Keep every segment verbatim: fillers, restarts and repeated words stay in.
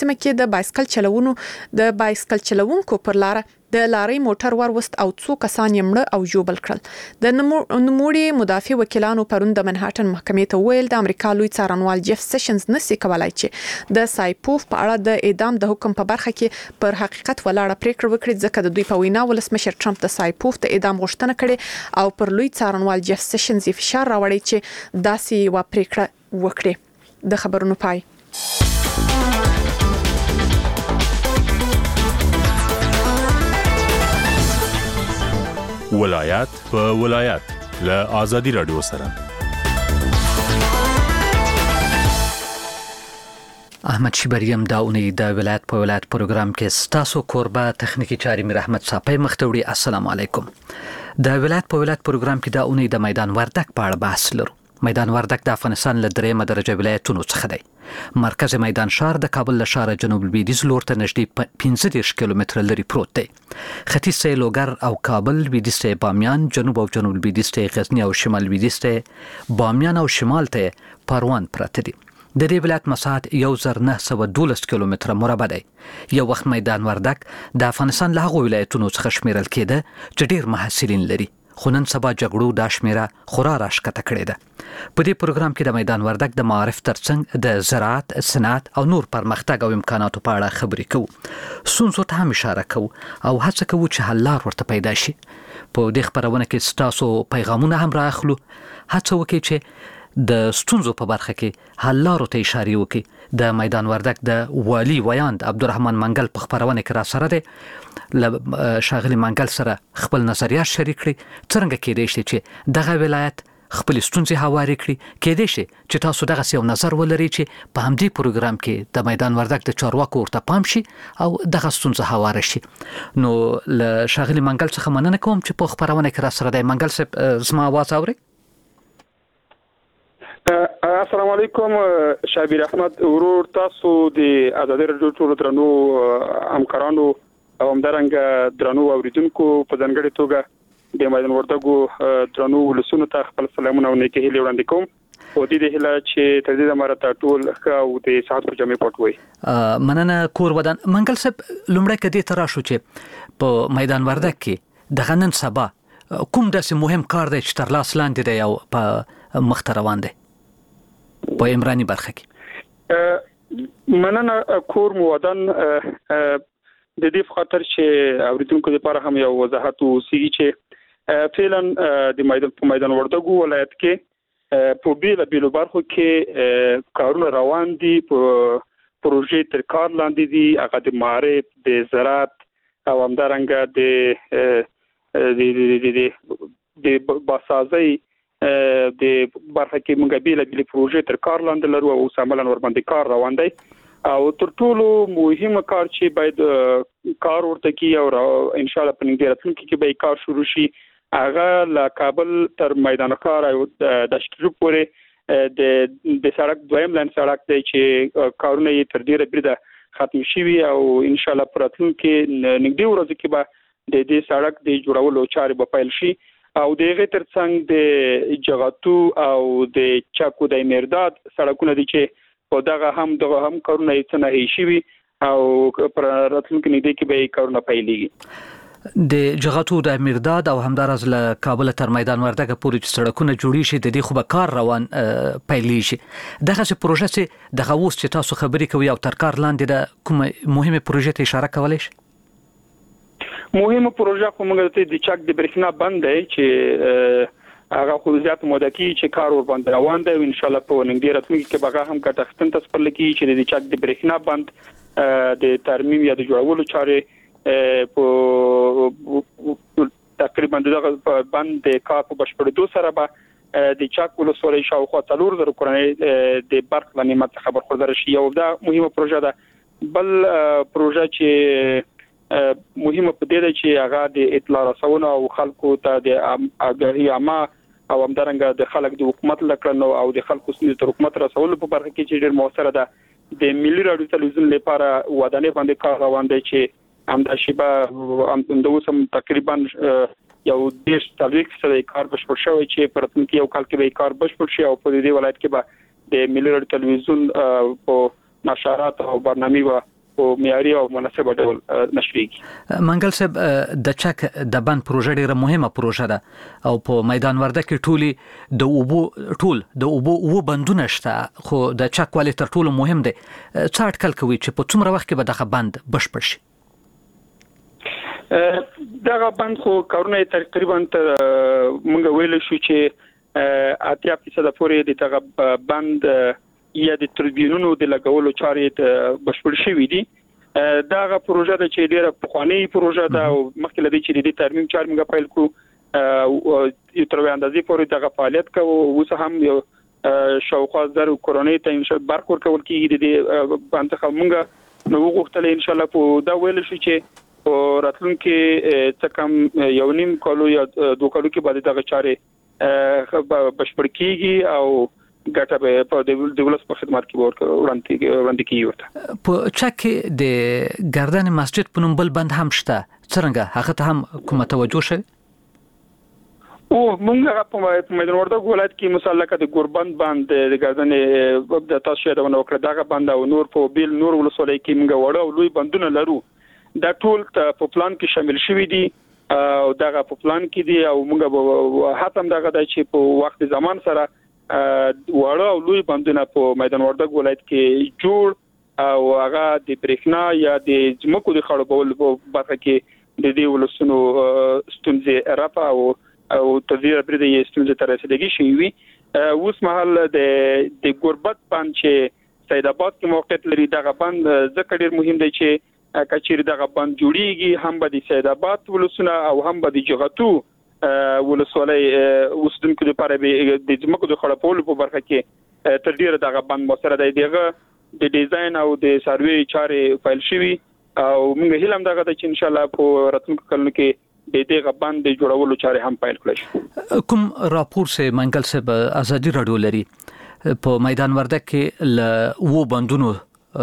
سیمه کې د بایسکل چلوونو د بایسکل چلوونکو پر لار د لاري موټر وروست او څو کسان یې مړه او ژوبل کړل. د نوموړي مدافع وکیلانو پرون د منهاټن محکمې ته ویل د امریکا لوی څارنوال جيف سیشنز نسي کولای چې د سایپوف په اړه د اعدام د حکم په برخه کې پر حقیقت ولاړه پریکړه وکړي، ځکه د دوی په وینا ولسمشر ټرمپ د سایپوف د اعدام غوښتنه کړې او پر لوی څارنوال جيف سیشنز فشار راوړی چې داسې یو پریکړه وکړي. د خبرونو پای. ولایت په ولایت له آزادي رادیو سره. احمد شبریم دا اونۍ د ولایت په ولایت پروګرام کې ستاسو کوربه تخنیکی چاري میر احمد صاحب مختوړي. السلام علیکم. د ولایت په ولایت پروګرام کې دا اونۍ د میدان وردک په اړه بحث لرو. میدان وردک د افغانستان له درېمه درجه ولایتونو څخه دی. مرکز میدان شهر د کابل له ښاره جنوب لویدیځ لور ته نږدې پنځه دېرش کیلومتره لري پروت دی. ختیځ ته لوګر او کابل، لویدیځ ته بامیان، جنوب او جنوب لویدیځ ته غزنی او شمال لویدیځ ته بامیان او شمال ته پروان پراته دي. د دې ولایت مساحت یو زر نه سوه دولس کیلومتره مربع دی. یو وخت میدان وردک د افغانستان له هغو ولایتونو څخه شمیرل کېده چې ډېر محصلین لري، خو نن سبا جګړو دا شمیره خورا راښکته کړې ده. په دې پروګرام کې د میدان وردک د معارف ترڅنګ د زراعت، صنعت او نور پرمختګ او امکاناتو په اړه خبرې کوو. ستونزو ته هم اشاره کوو او هڅه کوو چې حل لار ورته پیدا شي. په دې خبرونه کې ستاسو پیغامونه هم رااخلو. هڅه وکړئ چې د ستونزو په برخه کې حل لارو ته اشاره وکړي. د میدان وردک د والی ویاند عبدالرحمن منګل په خبرونه کې را سره دی. له شاغلی منګل سره خپل نظریات شریک کړي. څنګه کېدای شي چې دغه ولایت خپل ستونزې هوارې کړي؟ کېدای شي چې تاسو دغه یو نظر ولرئ چې په همدې پروګرام کې د میدان وردک د چارواکو ورته پام شي او دغه ستونزه هواره شي. نو له شاغلی منګل څخه مننه کوم چې په خبرونه کې را سره دی. منګل صاحب زما आवाज اوري؟ السلام علیکم. شابیر احمد ورور، تاسو د آزادي رادیو ټولو درنو همکارانو او همدارنګه درنو اوریدونکو په ځانګړي توګه د میدان وردګو درنو ولسونو ته خپل سلامونه او نیکه هیلې وړاندې کوم. او د دې هیله چې تر دې زماره ټول او د صحت په جامع پټوي. مننه کور ودان. منګل صاحب لومړی کدي تر راشو چې په میدان وردګ کې د غنن سبا کوم داسې مهم کار دی چې تر لاس لاندې دی او په مخ ته روان دی په عمراني برخه کې؟ مننه کور مودن. د دې خاطر چې اوریدونکو لپاره هم یو وضاحت وسیږي چې فعلا د میدان په میدان وردګو ولایت کې په بیل بیل برخو کې کارونه روان دي. په پروژې تر کار لاندې دي. هغه د معارف، د زراعت او همدارنګه د د د د باسازي د برخه کې موږ بیل بیل پروژې تر کار لاندې لرو او سملن ور باندې کار روان دی. او تر ټولو مهمه کار چې باید کار ورته کی او ان شاء الله په نږدې راتلونکي کې به کار شروع شي، هغه له کابل تر میدان ښار او د شټرو پورې د د سړک دویم لاین سړک دی چې کارونه یې تر ډیره بریده ختم شي او ان شاء الله په راتلونکي نږدې ورځو کې به د دې سړک د جوړولو چارې به پیل شي. او دغه ترڅنګ د جغاتو او د چاکو د مرداد سړکونه دي چې په دغه هم دغه هم کارونه یې نه شي او پر راتلونکي نږدې کې به کارونه پیلېږي. د جغاتو د مرداد او همدارز له کابل تر میدان وردګ پورې چې سړکونه جوړی شي د دې خو به کار روان پیلېږي. دغه چې پروژه چې دغه اوس چې تاسو خبرې کوي او تر کار لاندې د کوم مهمه پروژه ته اشاره کولای شئ؟ مهمه پروژه خو موږ ته د چک د برېښنا بند دی چې هغه خو زیات موده کې چې کار ور باندې روان دی. ان شاء الله په نږدې راتلونکي کې به هم ګټه اخیستنه تسپل کی چې د چک د برېښنا بند د ترمیم یا د جوړولو چارې په تقریبا دغه بند د کار په بشپړېدو سره به د چک ولسوالۍ شاوخوا څلور زره کورنۍ د برق له نعمت څخه برخوردار شي. یو دا مهمه پروژه ده. بل پروژه چې مهمه په دې ده چې هغه د اطلاع رسونې او خلکو ته د آګاهي عامه او همدارنګه د خلک د حکومت لکړنو او د خلکو سنې تر حکومت رسولو په برخه کې چې ډېر موثره ده. د ملي رادیو تلویزیون لپاره ودانې باندې کار روان دی چې همدا شیبه هم د اوسم تقریبا یو دیش تلویک سره کار بشپړ شوی چې په راتلونکي یو کال کې به کار بشپړ شي او په دې ولایت کې به د ملي رادیو تلویزیون په نشرات او برنامې و په معیاري او مناسب ډول نشریږي. منګل صاحب د چک د بند پروژه ډیره مهمه پروژه ده او په میدان وردګ کې ټولي د اوبو ټول د اوبو او بندونه شته خو د چک والی تر ټولو مهم دی. څه اټکل کوي چې په څومره وخت کې به دغه بند بشپړ شي؟ دغه بند خو کارونه تقریبا تر موږ ویل شو چې اتیا فیصد پورې د دغه بند یا د تربیونونو د لګولو چارې بشپړ شوې دي. دغه پروژه د چې ډیره پخوانی پروژه ده او مخکې لدی چې د ترمیم چارې موږ پیل کړو یو تر اندازې پورې دغه فعالیت کوو. اوس هم یو شاوخوا زر کورونې ته ان شاء الله برخور کول کیږي د بند څخه موږ نو وغوښتل ان شاء الله په دا ویل شو چې راتلونکي څه کم یو نیم کالو یا دوه کالو کې بعد دغه چارې بشپړ کیږي او ګټه به په دولت په خدمت کې ورته وړاندې کیږي. ورته په چک د ګردن مسجد په نوم بل بند هم شته، څنګه هغه ته هم کومه توجه شي؟ او موږ په میدان وردګ ولایت کې مثلا لکه د ګوربند بند د ګردن د تاسو د ونوکړه دغه بند او نور په بیل نور ولسوالۍ کې موږ وړو او لوی بندونه لرو. دا ټول په پلان کې شامل شوي دي او دغه په پلان کې دي او موږ هڅه دغه د چې په وخت زمان سره وړو او لوی بندونه په میدان وردګ ولایت کې جوړ او هغه د بریښنا یا د ځمکو د خړوبولو په برخه کې د دې ولسونو ستونزې رافع او او تدبیر پرې د ستونزې تر رسیدګي شي وي. اوس مهال د د ګوربت بند چې سید آباد کې موقعیت لري دغه بند ځکه ډیر مهم دی چې کچیر دغه بند جوړیږي هم به د سید آباد ولسونه او هم به د جغتو ولسوالۍ اوسیدونکو لپاره به د ځمکو د خړپولو په برخه کې تر ډیره دغه بند مسره دی. دغه د ډیزاین او د سروې چارې فایل شوي او موږ هیله هم دغه چې ان شاء الله په راتلونکو کلونو کې د دغه بند د جوړولو چارې هم فایل کړي شي. کوم راپور سه منګل صاحب ازادي رادیو لري په میدان وردګ کې ل وو بندونو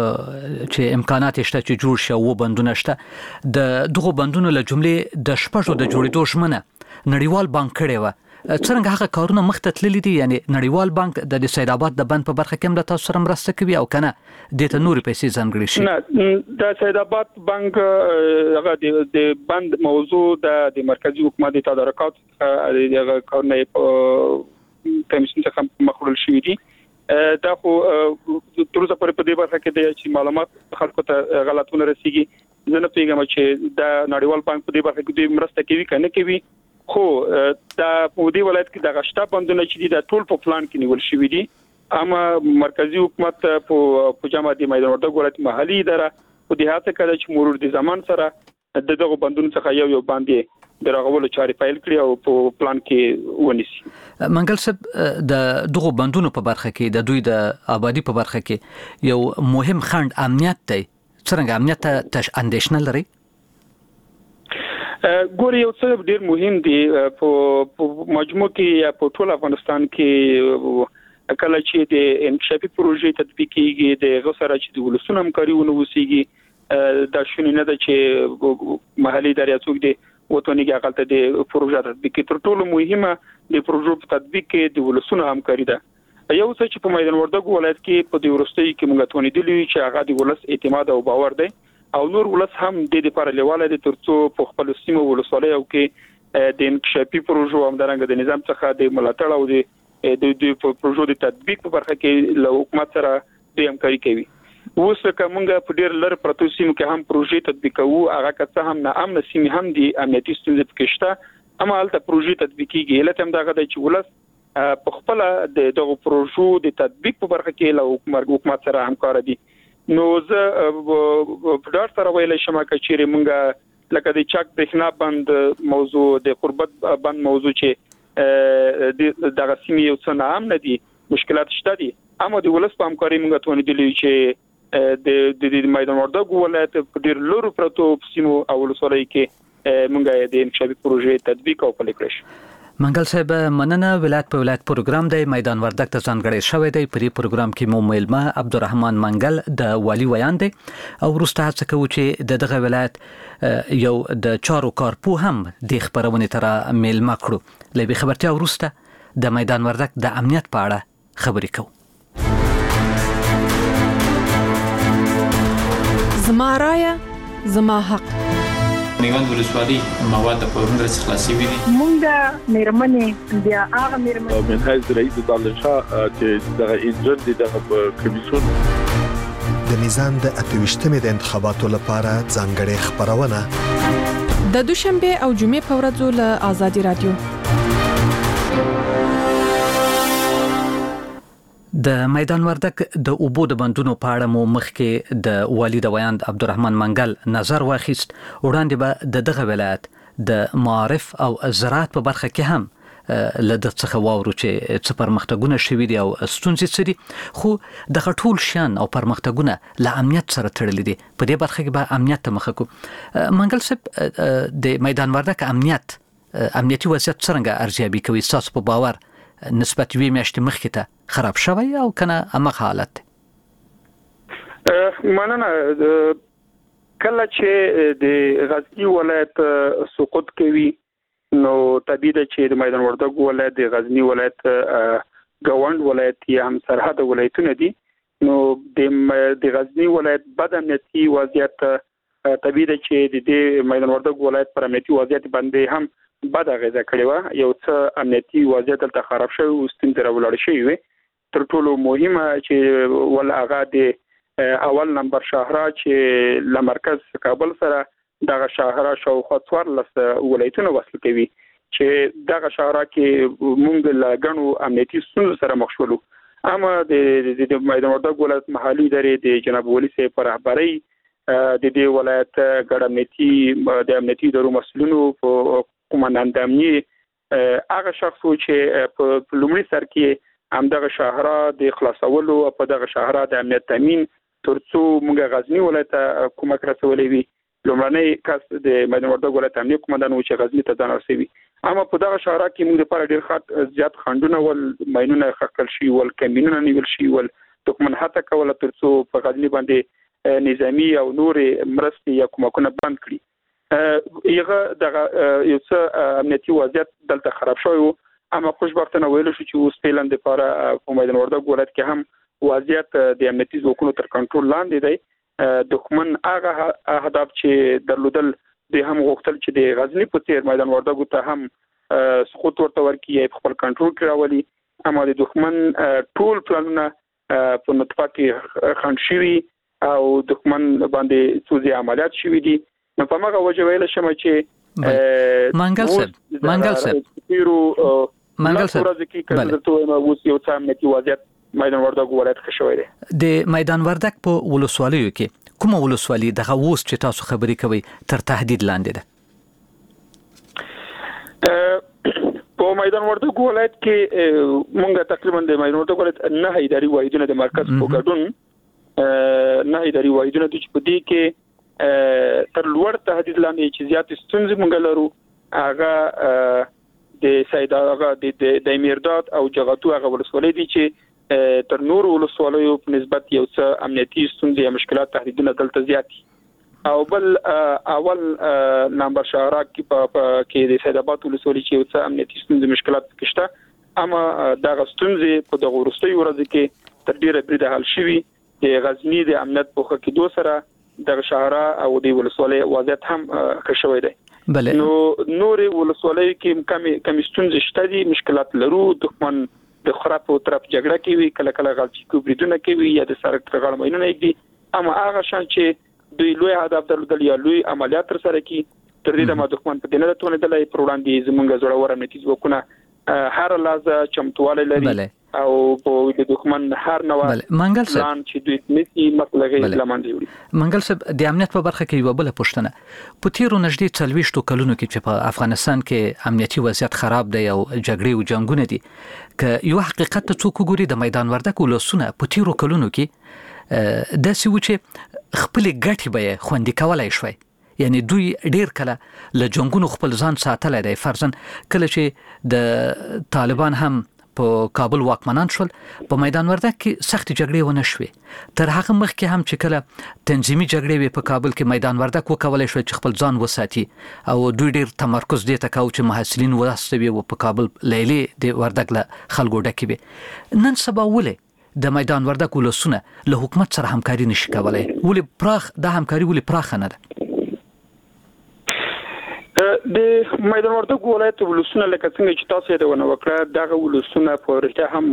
چې امکانات شته چې جوړ شي او بندونه شته د دغه بندونو له جملې د شپږو د جوړېدو شمنه نړیوال بانک کړي و. څنګه هغه کارونه مخته تللي دي؟ یعنی نړیوال بانک د سید آباد د بند په برخه کې هم د تاسو سره مرسته کوي او کنه د ته نوري پیسې ځانګړي شي؟ نه د سید آباد بانک هغه د بند موضوع د مرکزی حکومت د تدارکات هغه کارونه په کمیسیون څخه مخول شوې دي. دا خو تر اوسه پورې په دې برخه کې د چې معلومات خلکو ته غلطونه رسیږي. زه نه پیږم چې دا نړیوال بانک په دې برخه کې مرسته کوي کنه کوي، خو دا په دې ولایت کې د غشتا بندونه چې د ټول په پلان کې نیول شوی دي. اما مرکزی حکومت په جامع د میدان وردګ ولایت محلي اداره په دې هڅه کوي چې مرور د زمان سره دغه بندونو څخه یو یو باندې د راغولو چارې فایل کړي او په پلان کې ونیسي. منګل صاحب د دغه بندونو په برخه کې د دوی د آبادی په برخه کې یو مهم خند امنیت دی. څنګه امنیت ته اندېښنه لري؟ ګوري یو څه ډیر مهم دی په مجموع کې یا په ټول افغانستان کې کله چې د انکشافي پروژې تطبیق کیږي د غسر چې د ولسونو همکاري ونوسيږي دا شونه نه ده چې محلي ادارې څوک دي وټونیږي اقل ته د پروژې تطبیق تر ټولو مهمه د پروژو په تطبیق کې د ولسونو همکاري ده. یو څه چې په میدان وردګ ولایت کې په دې ورستۍ کې موږ ټونې دي چې هغه د ولس اعتماد او باور دی او نور ولس هم د دې لپاره لیواله دي ترڅو په خپل سیمه ولسوالۍ او کې د انکشافي پروژو هم درنګ د نظام څخه د ملاتړ او د د پروژو د تطبیق په برخه کې له حکومت سره د همکاري کوي. اوس کومه په ډیر لر پروتو سیمو کې هم پروژې تطبیق کوو، هغه که هم نه امن سیمه هم دي امنیتي ستونزې پکې شته، اما هلته پروژې تطبیق کیږي. لته هم دغه د چې ولس په خپل د دغه پروژو د تطبیق په برخه کې له حکومت سره همکار دي. نو زه په ډار سره ویلای شم چې موږ لکه د چک برېښنا بند موضوع د قربت بند موضوع چې دغه سیمې یو څه نه امن دي، مشکلات شته دي، اما د ولس په همکاري موږ ته ونیدلی چې د د میدان وردګ ولایت په ډیر لورو پروتو سیمو او ولسوالۍ کې موږ د انکشافي پروژې تطبیق او پلي کړش. منګل صاحب مننه. ولایت په ولایت پروګرام دی میدان وردګ ته ځانګړی شوی دی. په دې پروګرام کې مو ملما عبدالرحمن منګل د والی ویان دی او وروسته هڅه کوو چې د دغه ولایت یو د چارو کارپو هم د خبرونه تر ملما کړو. لبي خبرتیا وروسته د میدان وردګ د امنیت په اړه خبرې کوو. زما رایه زما حق. میوند ولسوالي مواد په ورندرس خلاصي وي. مونږ د میرمنې بیا هغه میرمنې من حیث رئیس دالشاه چې د انجن د کمیسیون د میزان د اتوشتمې د انتخاباتو لپاره ځانګړې خبرونه د دوشنبه او جمعې په ورځو له آزادي رادیو. د میدان وردک د اوبو د بندونو په اړه مو مخکې د والي د ویاند عبدالرحمن منګل نظر واخیست. وړاندې به د دغه ولایت د معارف او زراعت په برخه کې هم له د څخه واورو چې څه پرمختګونه شوي دي او ستونزې څه دي، خو د ټول شان او پرمختګونه له امنیت سره تړلي دي. په دې برخه کې به امنیت ته مخه کوو. منګل صاحب، د میدان وردک امنیت امنیتي وضعیت څنګه ارزیابي کوي؟ تاسو په باور نسبت وی میاشتې مخکې ته خراب شوی او کنه امغه حالت؟ مننه. کله چې د غزنی ولایت سقوط کوي نو طبیعي ده چې د میدان وردګ ولایت د غزنی ولایت ګوند ولایت یا هم سرحد ولایتونه دي. نو د غزنی ولایت بد امنیتي وضعیت طبیعي ده چې د دې میدان وردګ ولایت پر امنیتي وضعیت باندې هم بد اغیزه کړې و. یو څه امنیتي وضعیت تل خراب شوی او ستونزې راولاړ شوی وي. تر ټولو مهمه چې ول هغه د اول نمبر شهرا چې له مرکز کابل سره دغه شهرا شاوخوا څوارلس ولایتونه وصل کوي، چې دغه شهرا کې مونږ له غنو امنیتي ستونزو سره مخ شولو. اما د د میدان وردګ ولایت محلي ادارې د جناب ولی صاحب په رهبرۍ د دې ولایت ګډ امنیتي د امنیتي ادارو مسؤلینو په قوماندان امنیي هغه شخص چې په لومړي سر کې همدغه شهرا د خلاصولو په دغه شهرا د امنیت تامین ترڅو موږ غزنی ولایت کومک رسولې وي. لومړنی کس د میدان وردګ ولایت امنیي قوماندان و چې غزنی ته ځان رسوي. اما په دغه شهرا کې موږ لپاره ډیر خاط زیات خندونه ول ماینونه خکل شي ول کمینونه نیول شي ول دښمن هڅه کوله ترڅو په غزنی باندې نظامی او نور مرستې یا کومکونه بند کړي. یغه دغه یو څه امنیتي وضعیت دلته خراب شوی و. اما خوشبختانه ویل شو چې اوس پیلن د لپاره په میدان وردګ ولایت کې هم وضعیت د امنیتي ځواکونو تر کنټرول لاندې دی. دښمن هغه اهداف چې درلودل د هم غوښتل چې د غزنی په څیر میدان وردګ ته هم سقوط ورته ورکړي په خپل کنټرول کې راولي. اما د دښمن ټول پلانونه په نطفه کې خنډ شوي او دښمن باندې سوزي عملیات شوي دي. نو په هغه وجه ویل شم چې منګل صاحب منګل صاحب منګل صاحب ورځ کې کله ته نو اوس یو څه امنیتي وضعیت میدان وردګ ولایت کې شوی دی. د میدان وردګ په ولسوالیو کې کومه ولسوالي دغه اوس چې تاسو خبرې کوي تر تهدید لاندې ده؟ په میدان وردګ ولایت کې مونږه تقریبا د میدان وردګ ولایت نه اداري واحدونه د مرکز په ګډون نه اداري واحدونه د چې په دې کې تر لوړ تهدید لاندې چې زیات ستونزې مونږ لرو. هغه د سیداغه د د میرداد او جغتو هغه ولسوالۍ دي چې تر نور ولسوالیو په نسبت یو څه امنیتي ستونزې یا مشکلات تهدیدونه دلته زیات دي. او بل اول نمبر شهرا کې په کې د سیداباد ولسوالۍ چې یو څه امنیتي ستونزې مشکلات کشته. اما دغه ستونزې په دغه وروستي ورځ کې تر ډیره بریده حل شوي. د غزنی د امنیت په خکې دوه سره دغه شهرا او د ولسوالۍ وضعیت هم ښه شوی دی. بله نو نور ولسوالۍ کې کم کم ستونزې شته دي، مشکلات لرو. دښمن د خراب او طرف جګړه کوي، کله کله غلطي کوبریدونه کوي یا د سرک تر غاړه مینونه کوي. اما هغه شان چې دوی لوی هدف درلودل یا لوی عملیات تر سره کوي تر دې د دښمن په دینه ته نه دلای پر وړاندې زمونږ زړه ور امنیتي ځواکونه هر لازه چمتواله لري او په د دښمن هر نوع منګل صاحب چې دوی نسي مطلقي لمانځي وي. منګل صاحب د امنیت په برخه کې یو بل پوښتنه په تیرو نږدې څلويشتو کلونو کې چې په افغانستان کې امنیتي وضعیت خراب دی او جګړې او جنگونه دي، که یو حقیقت ته څوک وګوري د میدان وردګ ولسونه په تیرو کلونو کې د سی و چې خپل ګټي به خوندي کولای شوي. یعنی دوی ډیر کله له جنگونو خپل ځان ساتلای دی. فرضاً کله چې د طالبان هم په کابل واکمنان شول، په میدان وردګ کې سخت جګړې ونه شوې. تر هغه مخکې هم چې کله تنظیمي جګړې وي په کابل کې، میدان وردګ وکولای شو چې خپل ځان وساتي او دوی ډیر تمرکز دې ته کاوه چې محصلین ورسوي او په کابل لیلې د وردګ له خلکو ډکې وي. نن سبا ولې د میدان وردګ ولسونه له حکومت سره همکاري نشي کولای؟ ولې پراخ د همکاري ولې پراخ نه ده؟ د میدان وردګ ولایت ولسونه لکه څنګه چې تاسو یې ونه وکړه دغه ولسونه په رښتیا هم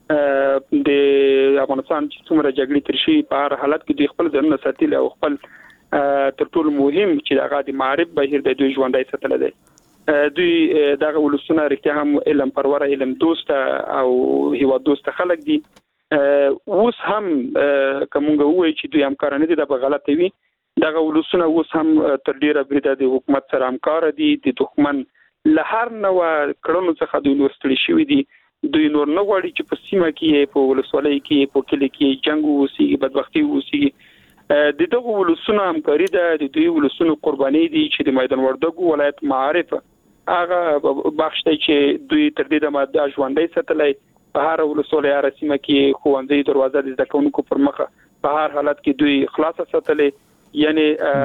د افغانستان چې څومره جګړې تر شي په هر حالت کې د خپل ځنه ساتل او خپل تر ټولو مهم چې دغه د معرف بهیر د دوی ژوندۍ ساتل دي. دوی دغه ولسونه رښتیا هم علم پرور علم دوست او هیوا دوست خلک دي. اوس هم کومګه وایي چې دوی همکارانه دي د غلطه وي. دغه ولسونه اوس هم تر ډیره بریده د حکومت سره همکار دي. د دښمن له هر نوع کړنو څخه دوی ورستړي شوي دي. دوی نور نه غواړي چې په سیمه کې په ولسوالۍ کې په کلی کې جنگ وسی بدبختی وسی. د دغه ولسونه همکاري ده. د دوی ولسونو قرباني دي چې د میدان وردګ ولایت معارف هغه بخش دی چې دوی تر دې د ماده ژوندۍ ساتلای. په هر ولسوالۍ هر سیمه کې خوندې دروازه د ځکونکو پر مخه په هر حالت کې دوی خلاص ساتلای. یعنی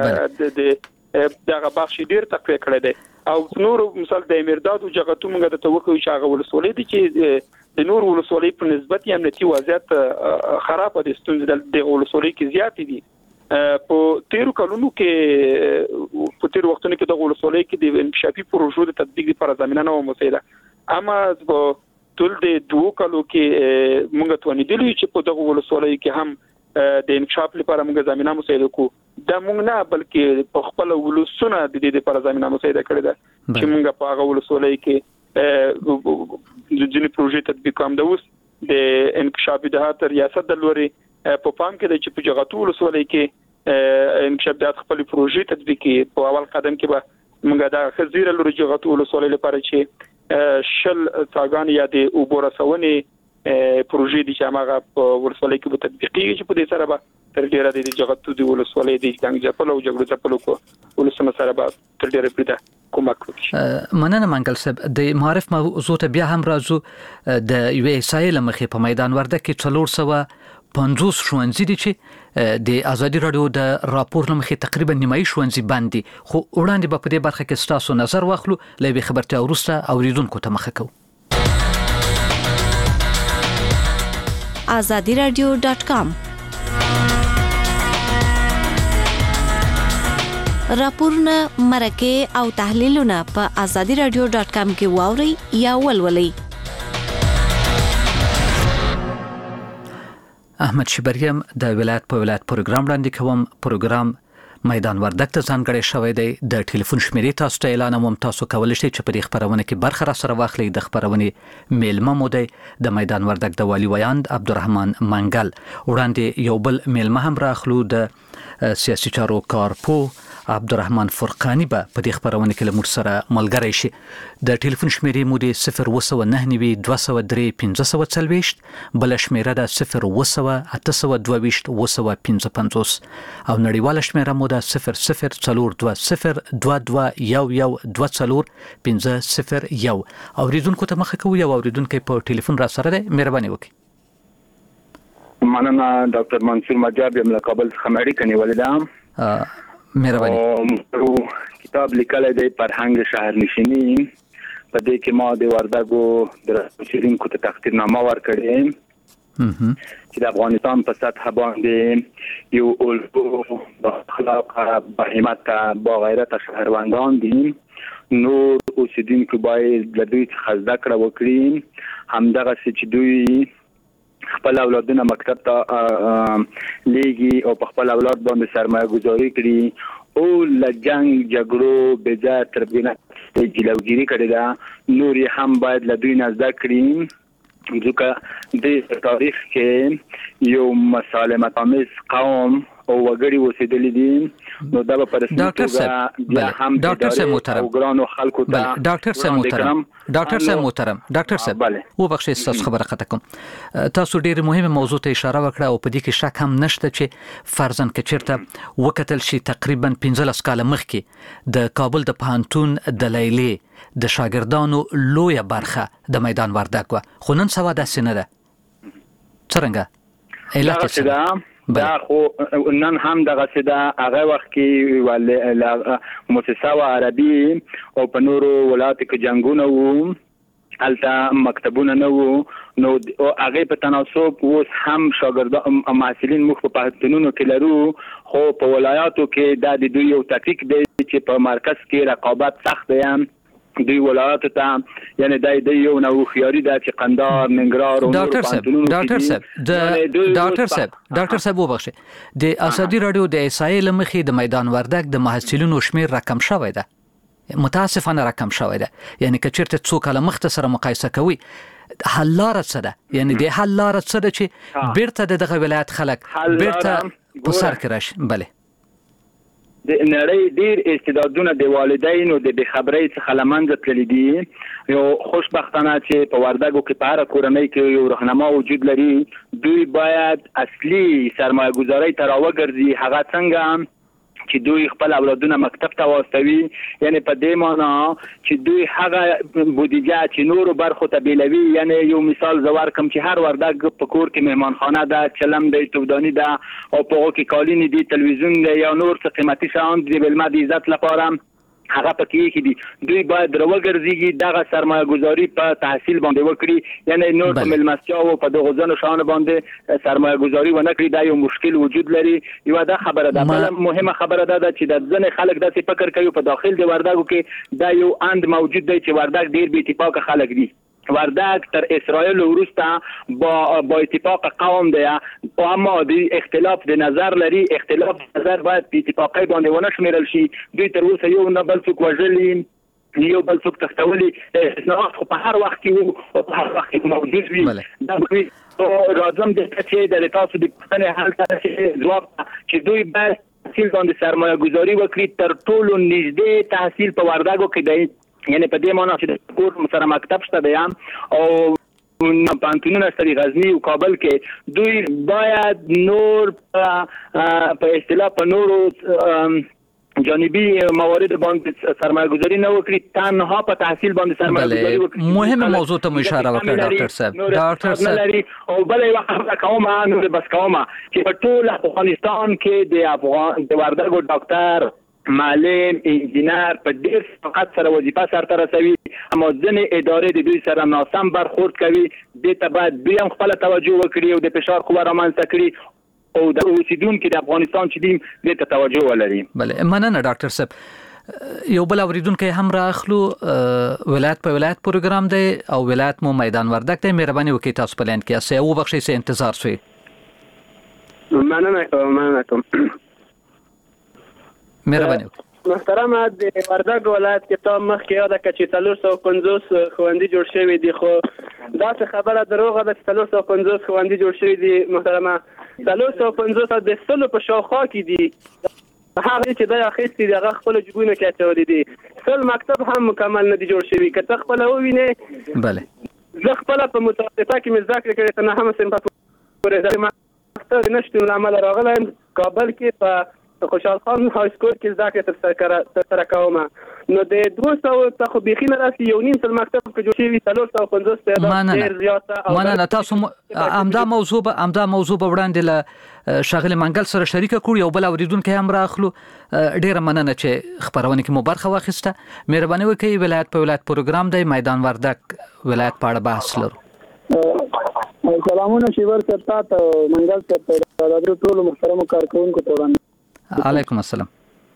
د دغه بخش ډیر تقویه کړی دی. او نور مثال د امیرداد او جغتو موږ د توقع چې هغه ولسوالۍ دي چې د نور ولسوالۍ په نسبت یې امنیتي وضعیت خراب دي. ستونزې د ولسوالۍ کې زیات دي. په تیرو کلونو کې په تیرو وختونو کې د ولسوالۍ کې د انکشافي پروژو د تطبیق لپاره زمينه نه و مسیده. اما په ټول د دوه کلو کې موږ توانیدلی چې په دغه ولسوالۍ کې هم د انکشاف لپاره موږ زمينه مسیده کو. دا موږ نه بلکې په خپل ولسونه د دې لپاره زمينه مسیده کړې ده چې موږ په هغه ولسوالۍ کې د ځینې پروژې تطبیق کوم. د اوس د انکشاف د ریاست د لوري په پام کې د چې په جغتو ولسوالۍ کې انکشاف د خپل پروژې تطبیق په اول قدم کې به موږ د خزیره لوري جغتو ولسوالۍ لپاره چې شل څاګان یا د اوبورسونی پروژې دي چې هغه په ولسوالۍ کې به تطبیقي چې په دې سره به تر ډیره د جغتو د ولسوالۍ د څنګه ځپلو او جګړو ځپلو کو ولسمه سره به تر ډیره پریده کومک وکړي. مننه منګل صاحب. د معرف موضوع ته بیا هم راځو. د یو ایسایل مخې په میدان وردګ کې څلور سوه پنځوس ښوونځي دي چې د ازادي رادیو د راپور لمخې تقریبا نیمایي ښوونځي باندې خو وړاندې به په دې برخه کې ستاسو نظر واخلو. لوي خبرته ورسته اوریدونکو ته مخه کوو. azadi radio dot com راپورونه مرکه او تحلیلونه په azadi radio dot com کې واوري یا ولولئ. احمد شبریم د ولایت په ولایت پروګرام وړاندې کوم. پروګرام میدان وردګ ته ځانګړی شوی دی. د ټلیفون شمیرې تاسو ته اعلانوم. تاسو کولی شئ چې په دې خبرونه کې برخه را سره واخلئ. د خبرونې میلمه مو دی د میدان وردګ د والي ویاند عبدالرحمن منګل. وړاندې یو بل میلمه هم راخلو د سیاسي چارو کارپوه عبدالرحمن فرقانی به په دې خبرونه کې له موږ سره ملګری شي. د ټلیفون شمیرې مو دی صفر اوه سوه نهه نوي دوه سوه درې پنځه سوه څلوېښت. بله شمیره ده صفر اوه سوه اته سوه دوه ویشت اوه سوه پنځه پنځوس. او نړیواله شمیره مو ده صفر صفر څلور دوه صفر دوه دوه یو یو دوه څلور پنځه صفر یو. اوریدونکو ته مخه کوو. یو اوریدونکی په ټلیفون را سره دی. مهرباني وکړئ. مننه. ډاکټر منصور مجاب یم له کابل څخه اړیکه نیولې ده. مهرباني. کتاب لیکل دی فرهنګ شهرنشینی. په دې کې ما د وردګو د شیرینکو ته تقدیرنامه ورکړې چې د افغانستان په سطح باندې یو الگو با اخلاق با همت با غیرت شهروندان دي. نور اوسیدونکو باید له دوی څخه زده کړه وکړي. همدغسې چې دوی خپل اولادونه مکتب ته لیږي او په خپل اولاد باندې سرمایه گذاري کړي او له جنگ جګړو بې ځایه تربیه جلوګیري کړې ده. نور یې هم باید له دوی نه زده کړي ځکه د تاریخ کې یو مسالمت آمیز قوم او وګړي اوسېدلي دي. نو دا به په رسمي توګه بیا هم د ادارې او ګرانو خلکو ته ډاکټر صاحب محترم ډاکټر صاحب محترم ډاکټر صاحب وبخښئ ستاسو خبره قطع کوم. تاسو ډېر مهمه موضوع ته اشاره وکړه او په دې کې شک هم نشته چې فرضاً که چېرته وکتل شي تقریبا پنځلس کاله مخکې د کابل د پوهنتون د لیلې د شاګردانو لویه برخه د میدان وردګ وه. خو نن سبا داسې نه ده. څرنګه علت یې څه؟ دا خو نن هم دغه سده هغه وخت کې ول مؤسسه و عربي او په نورو ولایتو کې جنگونه وو البته مکتبونه نه وو نو هغه په تناسب اوس هم شاګردان محصلین مخ په پاتونونو کې لرو خو په ولایاتو کې د دوی یو تاکتیک دی چې په مرکز کې رقابت سخت دی دوی ولایاتو ته یعنی د دې یو نو خياري د چې قندهار ننګرهار او ډاکټر صاحب ډاکټر صاحب د ډاکټر صاحب ډاکټر صاحب وبخښه د ازادي رادیو د اسای لمخې د میدان وردګ د محصلینو شمیر رقم شوی دی متاسفانه رقم شوی ده یعنی که چیرته څوک له مخ سره مقایسه کوي حل لار څه ده یعنی د حل لار څه ده چې بیرته دغه ولایت خلک بیرته په سر کې راشي بله د نړۍ ډیر استعدادونه د والدینو د بخبرۍ څخه لمنځه تللي دي یو خوشبختانه چې په وردګو کې په هر کورنۍ کې یو راهنما وجود لري دوی باید اصلي سرمایه گذاري ته راوګرځي هغه څنګه چې دوی خپل اولادونه مکتب ته واستوي یعنی په دې معنی چې دوی هغه بودیجه چې نورو برخو ته بیلوي یعنی یو مثال زوار کوم چې هر وردګ په کور کې مهمانخانه ده چلم دی تودانی ده او په هغه کې کالینی دی تلویزیون دی یا نور څه قیمتي شیان دی بل ما د عزت لپاره هغه پکې کې دي دوی باید دروګرځي دغه سرمایه گذاري په تحصیل باندې وکړي یعنی نور په ملمستیا او په دغه ځنو شان باندې سرمایه گذاري ونه کړي دا یو مشکل وجود لري یو دا خبره ده بل مهمه خبره ده چې د ځنې خلک داسې فکر کوي په داخل د وردګو کې دا یو اند موجود دی چې وردګ ډیر بې اتفاق خلک دي وردګ تر اسرائیل وروسته با با اتفاق قوم دی اما د اختلاف د نظر لري اختلاف نظر باید په اتفاقي باندې ونه شمیرل شي دوی تر اوسه یو نه بل څوک وژلي یو بل څوک تختولي استثناءات خو په هر وخت کې په هر وخت کې موجود وي دا دوی راځم د چې د تاسو د پښتنې حل ته ځواب چې دوی باید تحصیل باندې سرمایه گذاري وکړي تر ټولو نږدې تحصیل په وردګو کې دی یعنی په دې معنی چې د کور سره مکتب شته دی او پانتونونه سری غزنی او کابل کې دوی باید نور په اصطلاح په نورو جانبي موارد باندې سرمایه گذاري نه وکړي تنها په تحصیل باندې سرمایه گذاري وکړي مهمه موضوع ته اشاره وکړه ډاکټر صاحب ډاکټر صاحب او بل یو خبره کومه نور بس کومه چې په ټول افغانستان کې د افغان د وردګو ډاکټر معلم انجینر په ډیر فقط سره وظیفه سره رسوي اما ځنې ادارې د دوی سره ناسم برخورد کوي د ته باید بیا خپل توجه وکړي او د فشار قوه رامنځته کړي او د اوسیدونکو د افغانستان چې دیم د ته توجه ولري بله مننه ډاکټر صاحب یو بل اوریدونکو هم راخلو ولایت په ولایت پروګرام دی او ولایت مو میدان وردګ دی مهرباني وکړئ تاسو په لاین کې اسه او بخښئ سه انتظار سوی مننه مننه کوم مهرباني محترمه د وردګ ولایت کې تاسو مخکې یاد کړئ چې څلور سوه پنځوس ښوونځي جوړ شوي دي خو دا څه خبره دروغه ده چې څلور سوه پنځوس ښوونځي جوړ شوي دي محترمه څلور سوه پنځوس د سلو په شاوخوا کې دي هغه چې دا اخیستي دي هغه خپل جګونه کې اچولي دي سل مکتب هم مکمل نه دي جوړ شوي که ته خپل ووینې بله زه خپل په متوسطه کې مې زده کړې کړې ته نه هم صنف پورې مکتب نشته له امله راغلی کابل کې په خوشحال خان های سکول کې زده کړې تر سره کوم نو د دوه سوه څخه بيخي نه راسي یو نیم سل مکتب کې جوړ شوي څلور سوه پنځوس تعداد ډېر زیاته مننه تاسو همدا موضوع به همدا موضوع به وړاندې له شاغل منګل سره شریک کړو یو بل اوریدونکو هم راخلو ډېر مننه چې خبرونه کې مو برخه واخیسته مهرباني وکړئ ولایت په ولایت پروګرام دی میدان وردګ ولایت په اړه بحث لرو سلامونه شیور سرتا ته منګل سره د ټولو محترمو کارکونکو ته وړاندې علیکم السلام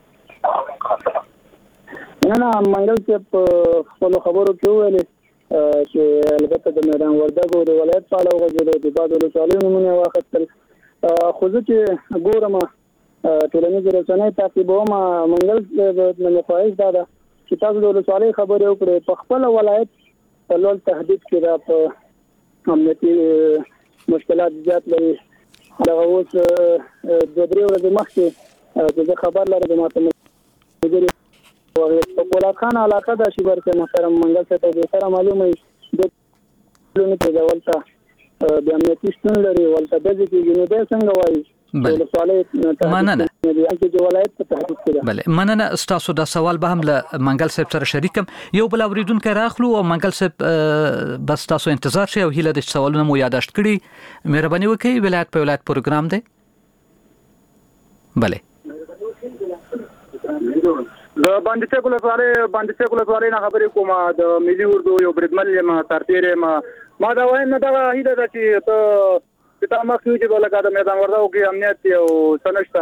نه نه منګل چې خپل خبرو کې ویل چې البته د میدان وردګو د ولایت په اړه وغږېدو د بعضو ولسوالیو نومونه واخیستل خو زه چې ګورم ټولنیزې رسنۍ تعقیبوم منګل مې خواهش دا ده چې تاسو د ولسوالۍ خبرې وکړئ په خپل ولایت په لوړ تهدید کې دا په امنیتي مشکلات زیات لري دغه اوس دوه درې ورځې مخکې زه خبر لرم د ماته ملګري په پولاد خان علاقه د شیبر کې محترم منګل ته د سره معلومه د لونو کې د ولته د امنیتي شتون لري ولته د دې کې نو د څنګه وایي مننه چې ولایت په تحقیق کړه بله مننه تاسو دا سوال به هم له منګل صاحب سره شریکم یو بل اوریدونکو راخلو او منګل صاحب بس تاسو انتظار شئ او هیله د سوالونو مو یاداشت کړي مهرباني وکړئ ولایت په ولایت پروګرام دی بله د باندې څه کوله سوالې باندې څه کوله سوالې نه خبرې کوم د ملي اردو یو بریدمن ما سرتیری ما ما دا وایم نه دا هیله ده چې ته چې تا مخکې چې بلګا د میدان وردګو کې امنیت او سنشتہ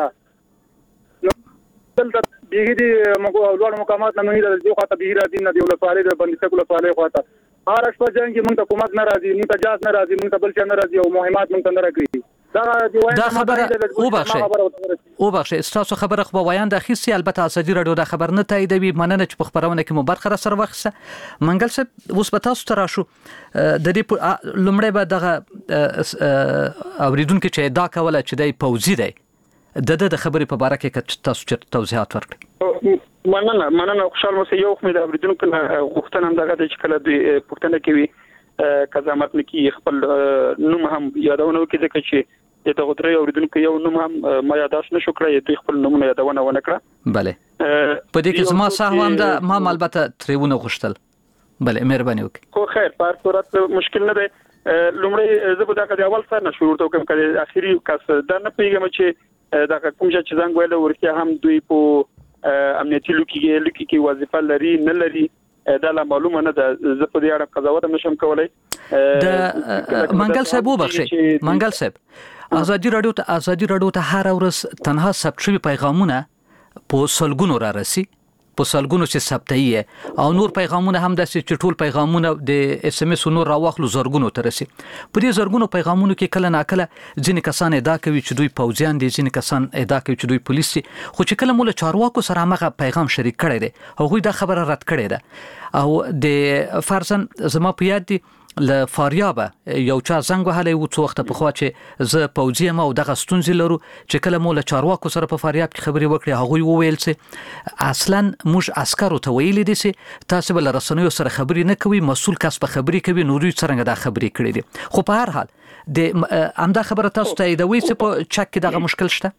دلته بیګی دي موږ لوړ مقامات نه مې د یو خاطر بیګی راځي نه دی ول سوالې د باندې څه کوله سوالې خواته هر شپه جنګ کې موږ ته حکومت نه راځي موږ ته جاز نه راځي موږ ته بل څه نه راځي او مهمات موږ ته نه راکړي دا خبره او بخښه او بخښه تاسو خبره خو وایاند اخیسي البته ازادي رادیو دا خبر نه تاییدوي مننه چې په خبرونه کې مو برخه سره وخصه منګل صاحب اوس په تاسو تر شو د دې لمړی به دغه اوریدونکو چې دا کوله چې د پوزي دی د د خبرې په اړه کې تاسو چې توضیحات ورکړئ مننه مننه خوشاله اوسئ یو خو د اوریدونکو غوښتنه هم دغه چې کله دوی پوښتنه کوي قضاوت نکي خپل نوم هم یادونه وکړي ځکه چې د غوډري اوریدونکو یو نوم هم ما یاداش نشو کړی دوی خپل نومونه یادونه ونه کړه bale په دې کې زما صاحب هم دا ما البته تریونه غوښتل bale مهرباني وکړئ خو خیر په صورت مشکل نه دی لومړی زه به دا د اول سره نه شروع کوم کله اخیری کس دا نه پیګم چې دا کوم چې څنګه ویل ورته هم دوی په امنیتي لوکي لوکي کې وظیفه لري نه لري دا لا معلومه نه ده زه په دې اړه قضاوت نشم کولای د منګل صاحب وبخښي منګل صاحب ازادي رادیو ته ازادي رادیو ته هر ورځ تنها ثبت شوی پیغامونه په سلګونو را رسي په سلګونو چې ثبتایي او نور پیغامونه هم د ټول پیغامونه د اس ام اس نور راوخلو زرګونو ته رسي په دې زرګونو پیغامونو کې کله ناکله ځینې کسان ادعا کوي چې دوی پوځیان دي ځینې کسان ادعا کوي چې دوی پولیس دي خو چې کله موږ چارواکو سره هغه پیغام شریک کړي دي هغه دا خبره رد کړي ده او د فرضاً زما په یاد دي ل فاریابه یو چا زنګ وهلی و څو وخت په خوا چې زه پوځی ما او دغه ستونزې لرو چې کله مو له چارواکو سره په فاریاب کې خبرې وکړې هغه وویل چې اصلا موږ عسکرو ته ویلي دي چې تاسو بل رسنیو سره خبرې نه کوي مسؤل کس په خبرې کوي نوري څنګه دا خبرې کړې دي خو په هر حال د امدا خبره تاسو ته ایدوي چې په چک کې دغه مشکل شته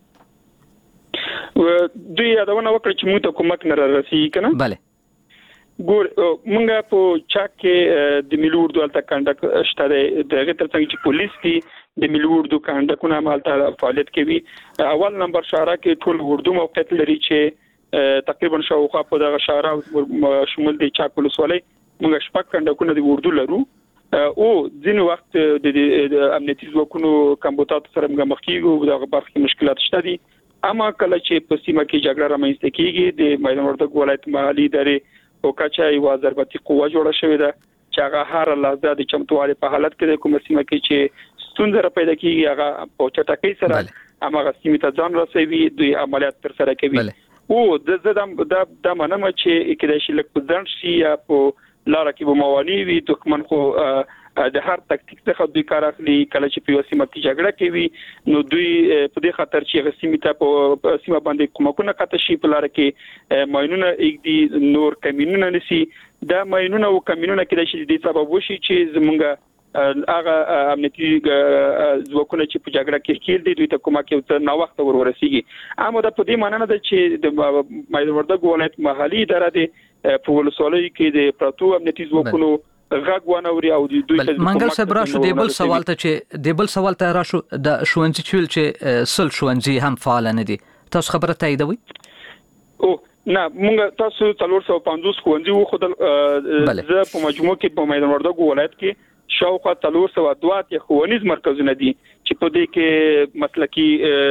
دوی یادونه وکړه چې موږ ته کومک نه راسي کنه bale ګور مونږه په چاک کې د ملي اردو الته کنډک شته دغه ترڅنګ چې پولیس دي د ملي اردو کنډکونه مالته فعالیت کوي اول نمبر شهر کې ټول اردو موقعیت لري چې تقریبا شاوخوا په دغه شهر شمول دي چاک ولسوالۍ مونږ شپږ کنډکونه د اردو لرو او ځینې وخت د امنیتي ځواکونو کمبوتات سره مخ کیږي دغه برخه مشکلات شته دي اما کله چې په سیمه کې جګړه رامنځته کیږي د میدان وردګ ولایت محلي ادارې او کچا یو ضربتي قوه جوړه شوې ده چې هغه هر لحظه د چمتووالي په حالت کې د کوم سیمه کې چې ستونزه پیدا کیږي هغه په چټکۍ سره هغه سیمه ته ځان رسوي دوی عملیات تر سره کوي او د زدم د د منم چې کله چې لک ځان شي یا په لار کې به مواني وي دښمن خو د هر تکتیک څخه دوی کار اخلي کله چې په سیمه کې جګړه کوي نو دوی په دې خاطر چې سیمه ته په سیمه باندې کومکونه کاته شي په لار کې ماينونه اګدي نور کمینونه نسی دا ماينونه او کمینونه کې د دې سبب وشي چې زمونږه هغه امنیتي ځواکونه چې په جګړه کې خېل دي دوی ته کومک یو څه نو وخت ورورسیږي اما دا په دې معنی نه ده چې د میدان وردګ ولایت محلي اداره دي په ولسوالۍ کې د پراتو امنیتي ځواکونو غاګوانه وري او دوی ته منګل صاحب راشو د بل سوال ته چې د بل سوال ته راشو د شوونځي چول چې سل شوونځي هم فعال نه دي تاسو خبره تاییدوي او نه مونږ تاسو څلور سوه پنځوس ښوونځي وو خو د زه په مجموع کې په میدان وردګ ولایت کې شاوخوا څلور سوه دوه اتیا ښوونیز مرکزونه دي چې په دې کې مسلکي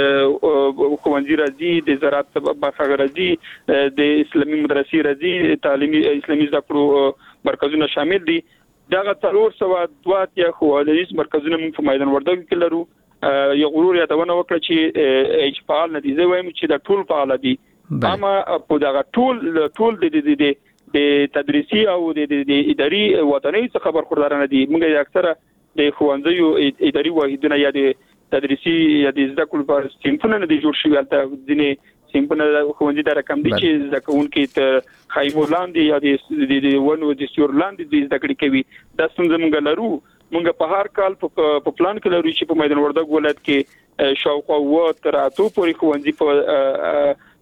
ښوونځي راځي د زراعت برخه راځي د اسلامي مدرسې راځي تعلیمي اسلامي زده کړو مرکزونه شامل دي دغه څلور سوه دوه اتیا ښوونیز مرکزونه موږ په میدان وردګ کې لرو یو غرور یادونه وکړه چې اچ فعال نه دي زه وایم چې دا ټول فعال دي اما په دغه ټول ټول د د د تدریسي او د اداري وطني څخه برخوردار نه دي موږ اکثره د ښوونځیو اداري واحدونه یا د تدریسي یا د زده کړو پر سیمپونه نه دي جوړ شوي البته ځینې سیمپونه ښوونځي د رقم دي چې زده کوونکي ته خایمو لاندې یا د ونو د سیور لاندې د زده کړې کوي دا څنګه موږ لرو موږ په هر کال په پلان کې لرو چې په میدان وردګ ولایت کې شاوخوا و تر اتو پورې ښوونځي په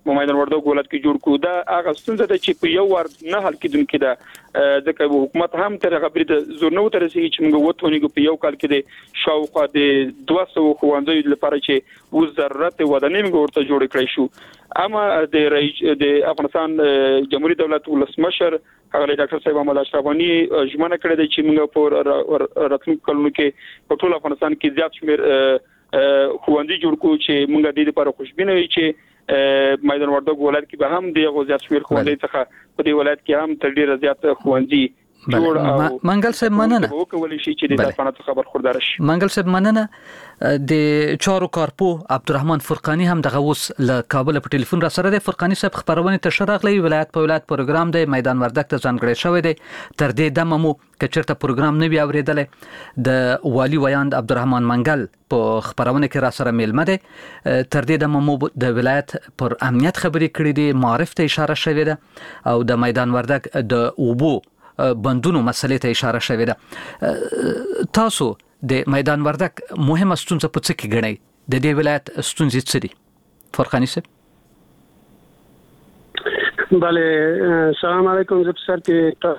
په میدان وردګو ولایت کې جوړ کړو دا هغه ستونزه ده چې په یو ور نه حل کېدونکې ده ځکه حکومت هم تر هغه پرې زور نه وترسي چې موږ وټونیږو په یو کال کې د شاوخوا د دوه سوه ښوونځیو لپاره چې و ضرورت ودانۍ موږ ورته جوړ کړی شو. اما د رئیس د افغانستان جمهوریت دولت ولسمشر هغه ډاکټر صاحب محمد اشرف غنی ژمنه کړې ده چې موږ په راتلونکو کلونو کې په ټول افغانستان کې زیات شمېر ښوونځي جوړ کړو چې موږ د دې لپاره خوشبینه یو چې میدان وردګو ولایت کې به هم د زیات شمېر ښوونځي څخه په دې ولایت کې هم تر ډیره زیات ښوونځي جوړ او منګل صاحب مننه وکولای شي چې د افغانستان خبر خبردار شي. منګل صاحب مننه. د چارو کارپو عبدالرحمن فرقانی هم دغه اوس له کابل په ټلیفون را سره دی. فرقانی صاحب خبرونه ته شرغلی ولایت په ولایت پروګرام دی میدان وردګ ته ځانګړی شوی دی. تر دې دمه مو کچرته پروګرام نه وی اوریدلې د والی ویاند عبدالرحمن منګل په خبرونه کې را سره میلمه دی. تر دې دمه مو د ولایت پر امنیت خبرې کړې دي معرف ته اشاره شوې ده او د میدان وردګ د اوبو بندونو مسلې ته اشاره شوې ده. تاسو د میدان وردګ مهمه ستونزه په څه کې ګڼئ؟ د دې ولایت ستونزې څه دي؟ فرقانی صاحب. بله السلام علیکم. زه په سر کې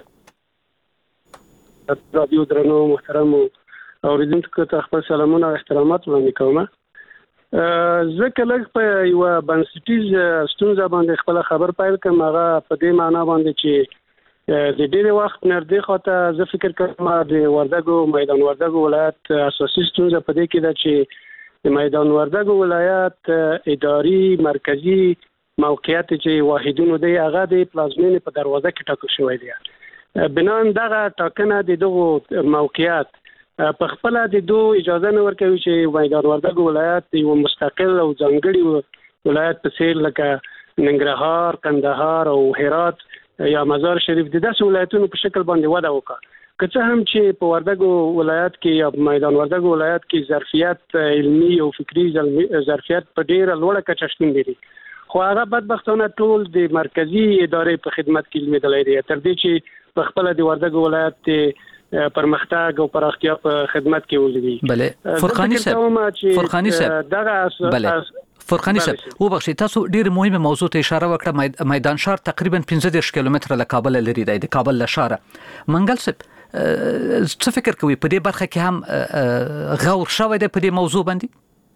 رادیو درنو محترم اوریدونکو ته خپل سلامونه او احترامات وړاندې کوم. زه کله په یو بنسټیز ستونزه باندې خپل خبر پایل کوم هغه په دې معنی باندې چې د ډېر وخت نردې خاطر زه فکر کوم د وردګو میدان وردګو ولایت اساسي ستونزه په دې کې ده چې د میدان وردګو ولایت اداري مرکزی موقعیت چې واحدونو دی هغه د پلازمینې په دروازه کې ټاکل شوی دی. بنان دغه ټاکنه د دغه موقعیت په خپل د دوه اجازه نه ورکوي چې میدان وردګو ولایت یو مستقل او ځانګړي ولایت په څیر لکه ننګرهار، کندهار او هرات یا مزار شریف د داسې ولایتونو په شکل باندې وده وکړه. که څه هم چې په وردګو ولایت کې یا میدان وردګو ولایت کې ظرفیت علمي او فکری ظرفیت په ډیره لوړه کچه شتون لري، خو هغه بدبختانه ټول د مرکزی ادارې په خدمت کې لویدلې دي تر دې چې په خپل د وردګو ولایت پرمختګ او پراختیا په خدمت کې ولري. بله فرقانی صاحب فرقانی صاحب دغه بله فرقانی صاحب وبخښئ تاسو ډیره مهمه موضوع ته اشاره وکړه. میدان ښار تقریبا پنځه دېرش کیلومتره له کابل لري دی، د کابل له ښاره. منګل صاحب څه فکر کوي په دې برخه کې هم غور شوی دی په دې موضوع باندې؟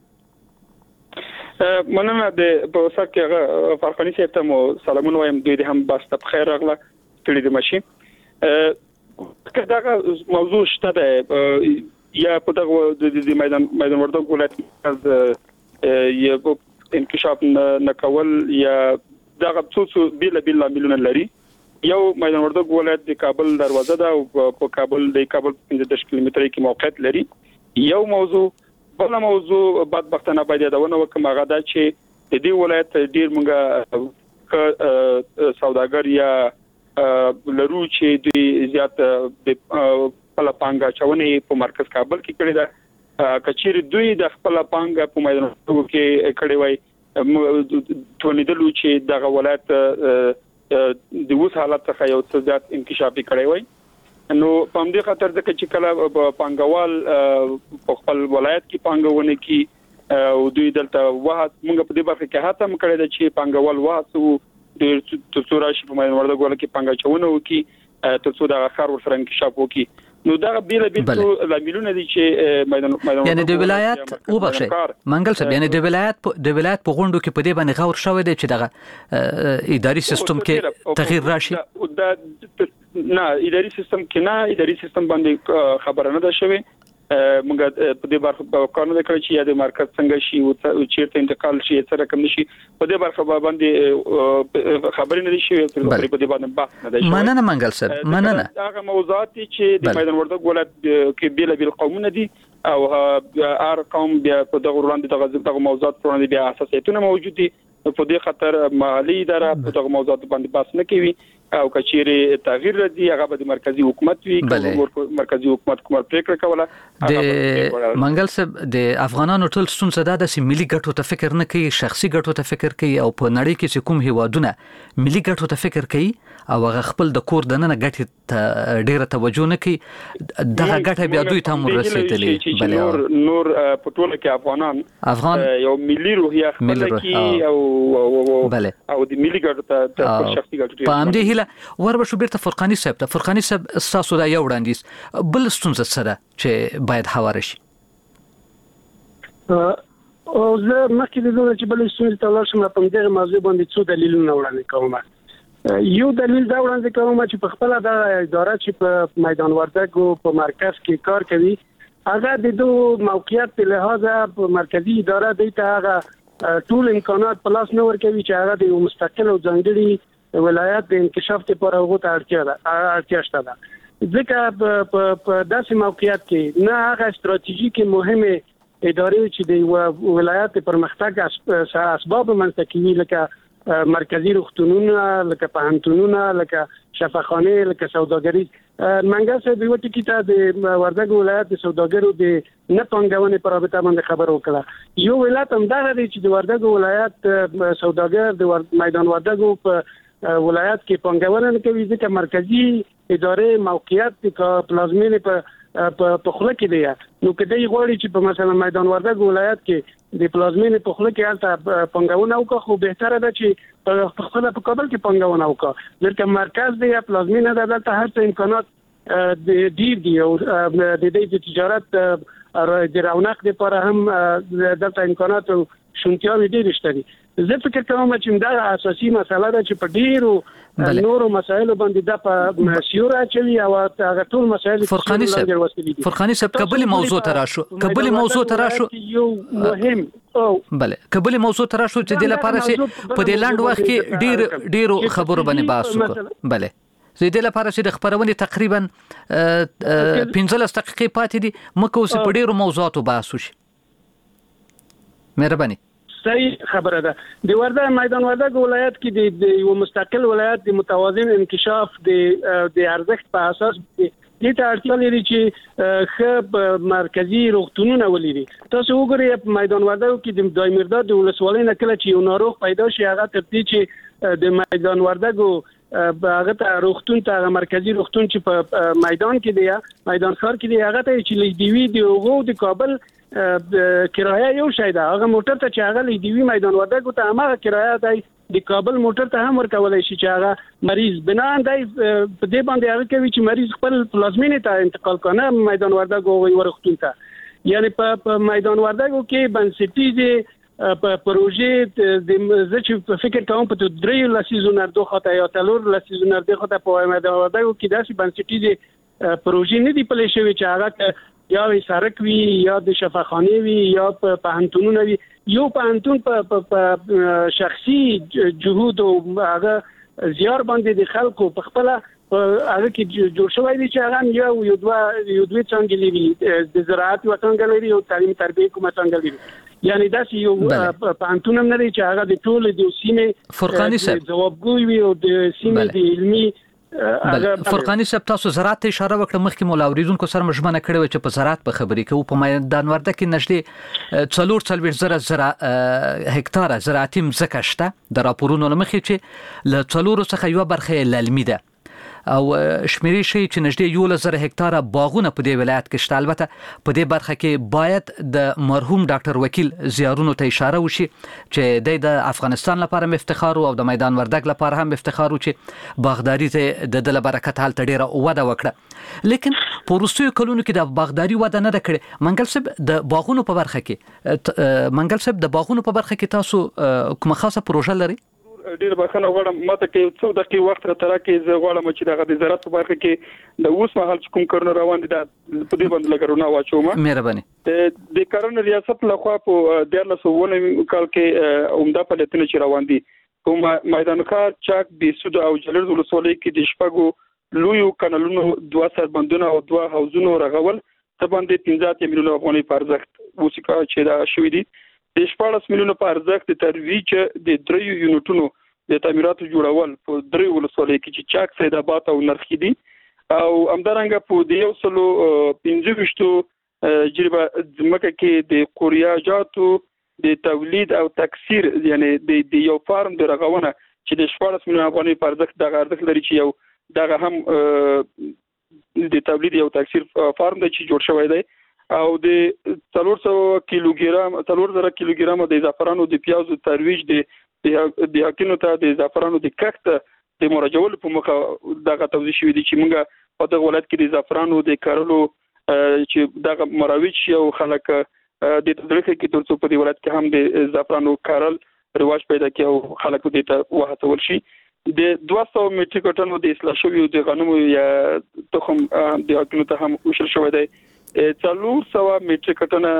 مننه. د په وسه کې هغه فرقانی صاحب ته مو سلامونه وایم. دوی هم بس ته بخیر راغله تړي د ماشي. که دا موضوع شته ده یا په دغه د میدان میدان وردګو ولایت از یو انکشاف نه کول یا دغه څو بیل بیل عاملونه لري. یو میدان وردګو ولایت د کابل دروازه ده او په کابل د کابل پنځه دېرش کیلومتره کې موقعیت لري. یو موضوع بل موضوع بدبختانه باید یادونه وکم هغه دا چې د دې ولایت ډیر مونږه سوداګر یا لرو چې د زیات د خپل پانګه چونې په مرکز کابل کې کړی ده. کچیر دوی د خپل پانګه په میدان وردګو کې کړی وای تونیدلو چې دغه ولایت د اوس حالت څخه یو څه زیات انکشافي کړی وای. نو په همدې خاطر ځکه چې کله پانګوال په خپل ولایت کې پانګونه کې او دوی دلته واه موږ په دې برخه کې هڅه وکړه چې پانګوال واه د تاسو راشي په میدان وردګو کې پانګه چونه وکي تر څو د خار ورسره انکشاف وکي. نو دا بیل بیل لاملونه دي چې میدان میدان یعنی د ولایت وبخښئ منګل صاحب یعنی د ولایت د ولایت په غونډو کې په دې باندې غور شوی دی چې دغه اداري سیستم کې تغییر راشي. نه اداري سیستم کې نه اداري سیستم باندې خبره نه ده شوی. موږ په دې برخه کار نه کړی چې یا د مرکز څنګه شي او چیرته انتقال شي څه رقم نشي په دې برخه باندې خبرې نه دي شوی په دې باندې بحث نه دی. مننه منګل صاحب مننه. هغه موضوعات چې د میدان وردګو ولایت کې بیل بیل قومونه دي او هر قوم بیا په دغه وړاندې دغه موضوعات وړاندې بیا اساسیتونه موجود دي. په دې خاطر محلي اداره په دغه موضوعات باندې بحث نه کوي او کچېره تغییر راځي هغه د مرکزی حکومت وی مرکزی حکومت کومه پریکړه کوله. د منګل صاحب د افغانانو ټول ستونزه ده چې ملي ګټو ته فکر نه کوي، شخصي ګټو ته فکر کوي او په نړۍ کې چې کوم هیوادونه ملي ګټو ته فکر کوي او هغه خپل د کور د نن ګټې ته ډیره توجه نه کوي دغه ګټه بیا دوی ته هم رسیدلې بل نور نور په ټوله کې افغانان افغان یو ملي روحیه خپل کې او بله او د ملي ګټو ته پر شخصي ګټو په همدې هیله وربشو بیرته فرقاني صاحب ته فرقاني صاحب تاسو دا یو وړاندیز بل ستونزه سره چې باید هواره شي او زه مخکې د دوه چې بل ستونزې ته لاړ شم په دغه موضوع باندې څو دلیلونه وړاندې کوم یو دلیل دا وړاندې کوم چې په خپل د اداره چې په میدان وردګو په مرکز کې کار کوي هغه د دوه موقعیت په لحاظ په مرکزی اداره د ته ټول امکانات په لاس نه ورکوي چې هغه د مستقل او ځانګړي ولایت د انکشاف لپاره هغه ته اړتیا ده اړتیا شته ځکه په داسې موقعیت کې نه هغه ستراتیژیکي مهمه ادارې چې د ولایت پرمختګ اسباب منځته کوي لکه مرکزی روغتونونه لکه پوهنتونونه لکه شفاخانه لکه سوداګري منګه سه د وټی کیته د وردګ ولایت د سوداګرو د نه پنګونې پر رابطه باندې خبر وکړه یو ولایت هم دا دی چې د وردګ ولایت سوداګر د میدان وردګ په ولایت کې پنګونه نه کوي ځکه مرکزی ادارې موقعیت د پلازمینې په په خله کې دی نو کله یې غواړي چې په مثلا میدان وردګ ولایت کې د پلازمینې په خله کې البته پنګونه وکړي خو بهتره ده چې په خپل په کابل کې پنګونه وکړي ځکه مرکز دی پلازمینه ده دلته هر څه امکانات د ډیر دی او د دې تجارت د رونق لپاره هم دلته امکانات او شونتیاوي ډیر شته دي زه فکر کوم چې دا اساسي مسله ده چې په ډیرو نورو مسایلو باندې د په سیوره چلی او هغه ټول مسایل فرقاني صاحب فرقاني صاحب قبل موضوع تراشو قبل موضوع تراشو یو مهم او بله قبل موضوع تراشو چې د لپاره چې په دې لاند وخت کې ډیر ډیرو خبرو باندې باسو بله زه د لپاره چې د خبرونې تقریبا پنځلس دقیقې پاتې دي مکه اوس په ډیرو موضوعاتو باسو شي مهرباني صحیح خبره ده د وردګ میدان وردګ ولایت کې د یو مستقل ولایت د متوازن انکشاف د د ارزښت په اساس د ته اړتیا لري چې خ مرکزی روغتونونه ولري تاسو وګورئ په میدان وردګ کې د دایمرداد د ولسوالۍ نه کله چې یو ناروغ پیدا شي هغه تر دې چې د میدان وردګ هغه ته روغتون ته مرکزی روغتون چې په میدان کې دی میدان ښار کې دی هغه ته چې لیدوی دی او د کابل کرایه یو شای ده هغه موټر ته چې هغه لیدوی میدان وردګ ته هغه کرایه دی د کابل موټر ته هم ورکولای شي چې هغه مریض بنان دی په دې باندې هغه کوي چې مریض خپل پلازمینې ته انتقال کنه میدان وردګ او ورختون ته یعنی په میدان وردګ کې بنسټیزه په پروژې د زچ فکر کوم په درې لسیزونه دوه خطا یا تلور لسیزونه دوه خطا په میدان وردګ کې داسې بنسټیزه پروژې نه دی پلي شوی چې هغه یا سرک وی یا د شفاخانه وی یا په پوهنتونونه وی یو پوهنتون په شخصي جهود او هغه زیار باندې د خلکو په خپل هغه کې جوړ شوی دی چې هغه یو یو دوه یو دوه څنګه لري د زراعت او څنګه لري او تعلیم تربیه کومه څنګه لري یعنی دا یو پوهنتون هم نه دی چې هغه د ټول د سیمې فرقاني صاحب جوابګوي وي او د سیمې د علمي فرقاني صاحب تاسو زراعت ته اشاره وکړه مخکې مولا اوریدونکو سره مشمنه کړې و چې په زراعت په خبرې کې په میدان وردګ کې نشلي څلور څلوېښت زره زرا هکتاره زراعتي مځکه شته د راپورونو مخې چې له څلورو څخه یو برخه للمي ده او شمیرې شي چې نږدې یو زره هکتاره باغونه په دې ولایت کې شته البته په دې برخه کې باید د مرحوم ډاکټر وکیل زیارونو ته اشاره وشي چې د افغانستان لپاره مفتخار او د میدان وردګ لپاره هم مفتخار چې باغداري ته د دل برکت حال ډیره وده وکړه لیکن په وروستیو کلونو کې د باغداري وده نه کړې منګل صاحب د باغونو په برخه کې منګل صاحب د باغونو په برخه کې تاسو کومه خاصه پروژه لري ډیر بخښنه غواړم ماته کې څو دقیقې وخت راته راکې زه غواړم چې دغه د زراعت په برخه کې د اوس مهال کوم کارونه روان دي د په دې باندې لګرونه واچوم مهرباني د کارونه ریاست لخوا په دیارلس ونه کال کې عمده فعالیتونه چې روان دي کوم میدان ښار چاک بیسود او جلرد ولسوالۍ کې د شپږو لویو کانالونو دوه سربندونه او دوه حوضونو رغول ته باندې پنځه میلیونه افغانۍ په ارزښت وسیکا چې دا شوې دي د شپږ میلیونه په ارزښت د ترویج د دریو یونټونو د تعمیراتو جوړول په دریو ولسوالۍ کې چې چاک سید آباد او نرخی دي او همدارنګه په د یو سلو پنځه ویشتو جریبه ځمکه کې د کوریاجاتو د تولید او تکثیر یعنی د یو فارم د رغونه چې د شپږ میلیون افغانۍ په ارزښت د ارزښت لري چې یو دغه هم د تولید یو تکثیر فارم دی چې جوړ شوی دی او د څلور سوه کیلوګرام څلور زره کیلوګرام د زعفرانو د پیازو ترویج د د حقینو ته د زعفرانو د کښت د مراجعول په مخه دغه توضیح شوی دی چې موږ په دغه ولایت کې د زعفرانو د کارولو چې دغه مراویج یو خلک د تدریس کې تر څو په دې ولایت کې هم د زعفرانو کارل رواج پیدا کړي او خلکو دې ته وهڅول شي د دوه سوه میټریک ټنو د اصلاح شویو د غنمو یا تخم د حقینو ته هم وشل شوی دی څلور سوه میټریک ټنه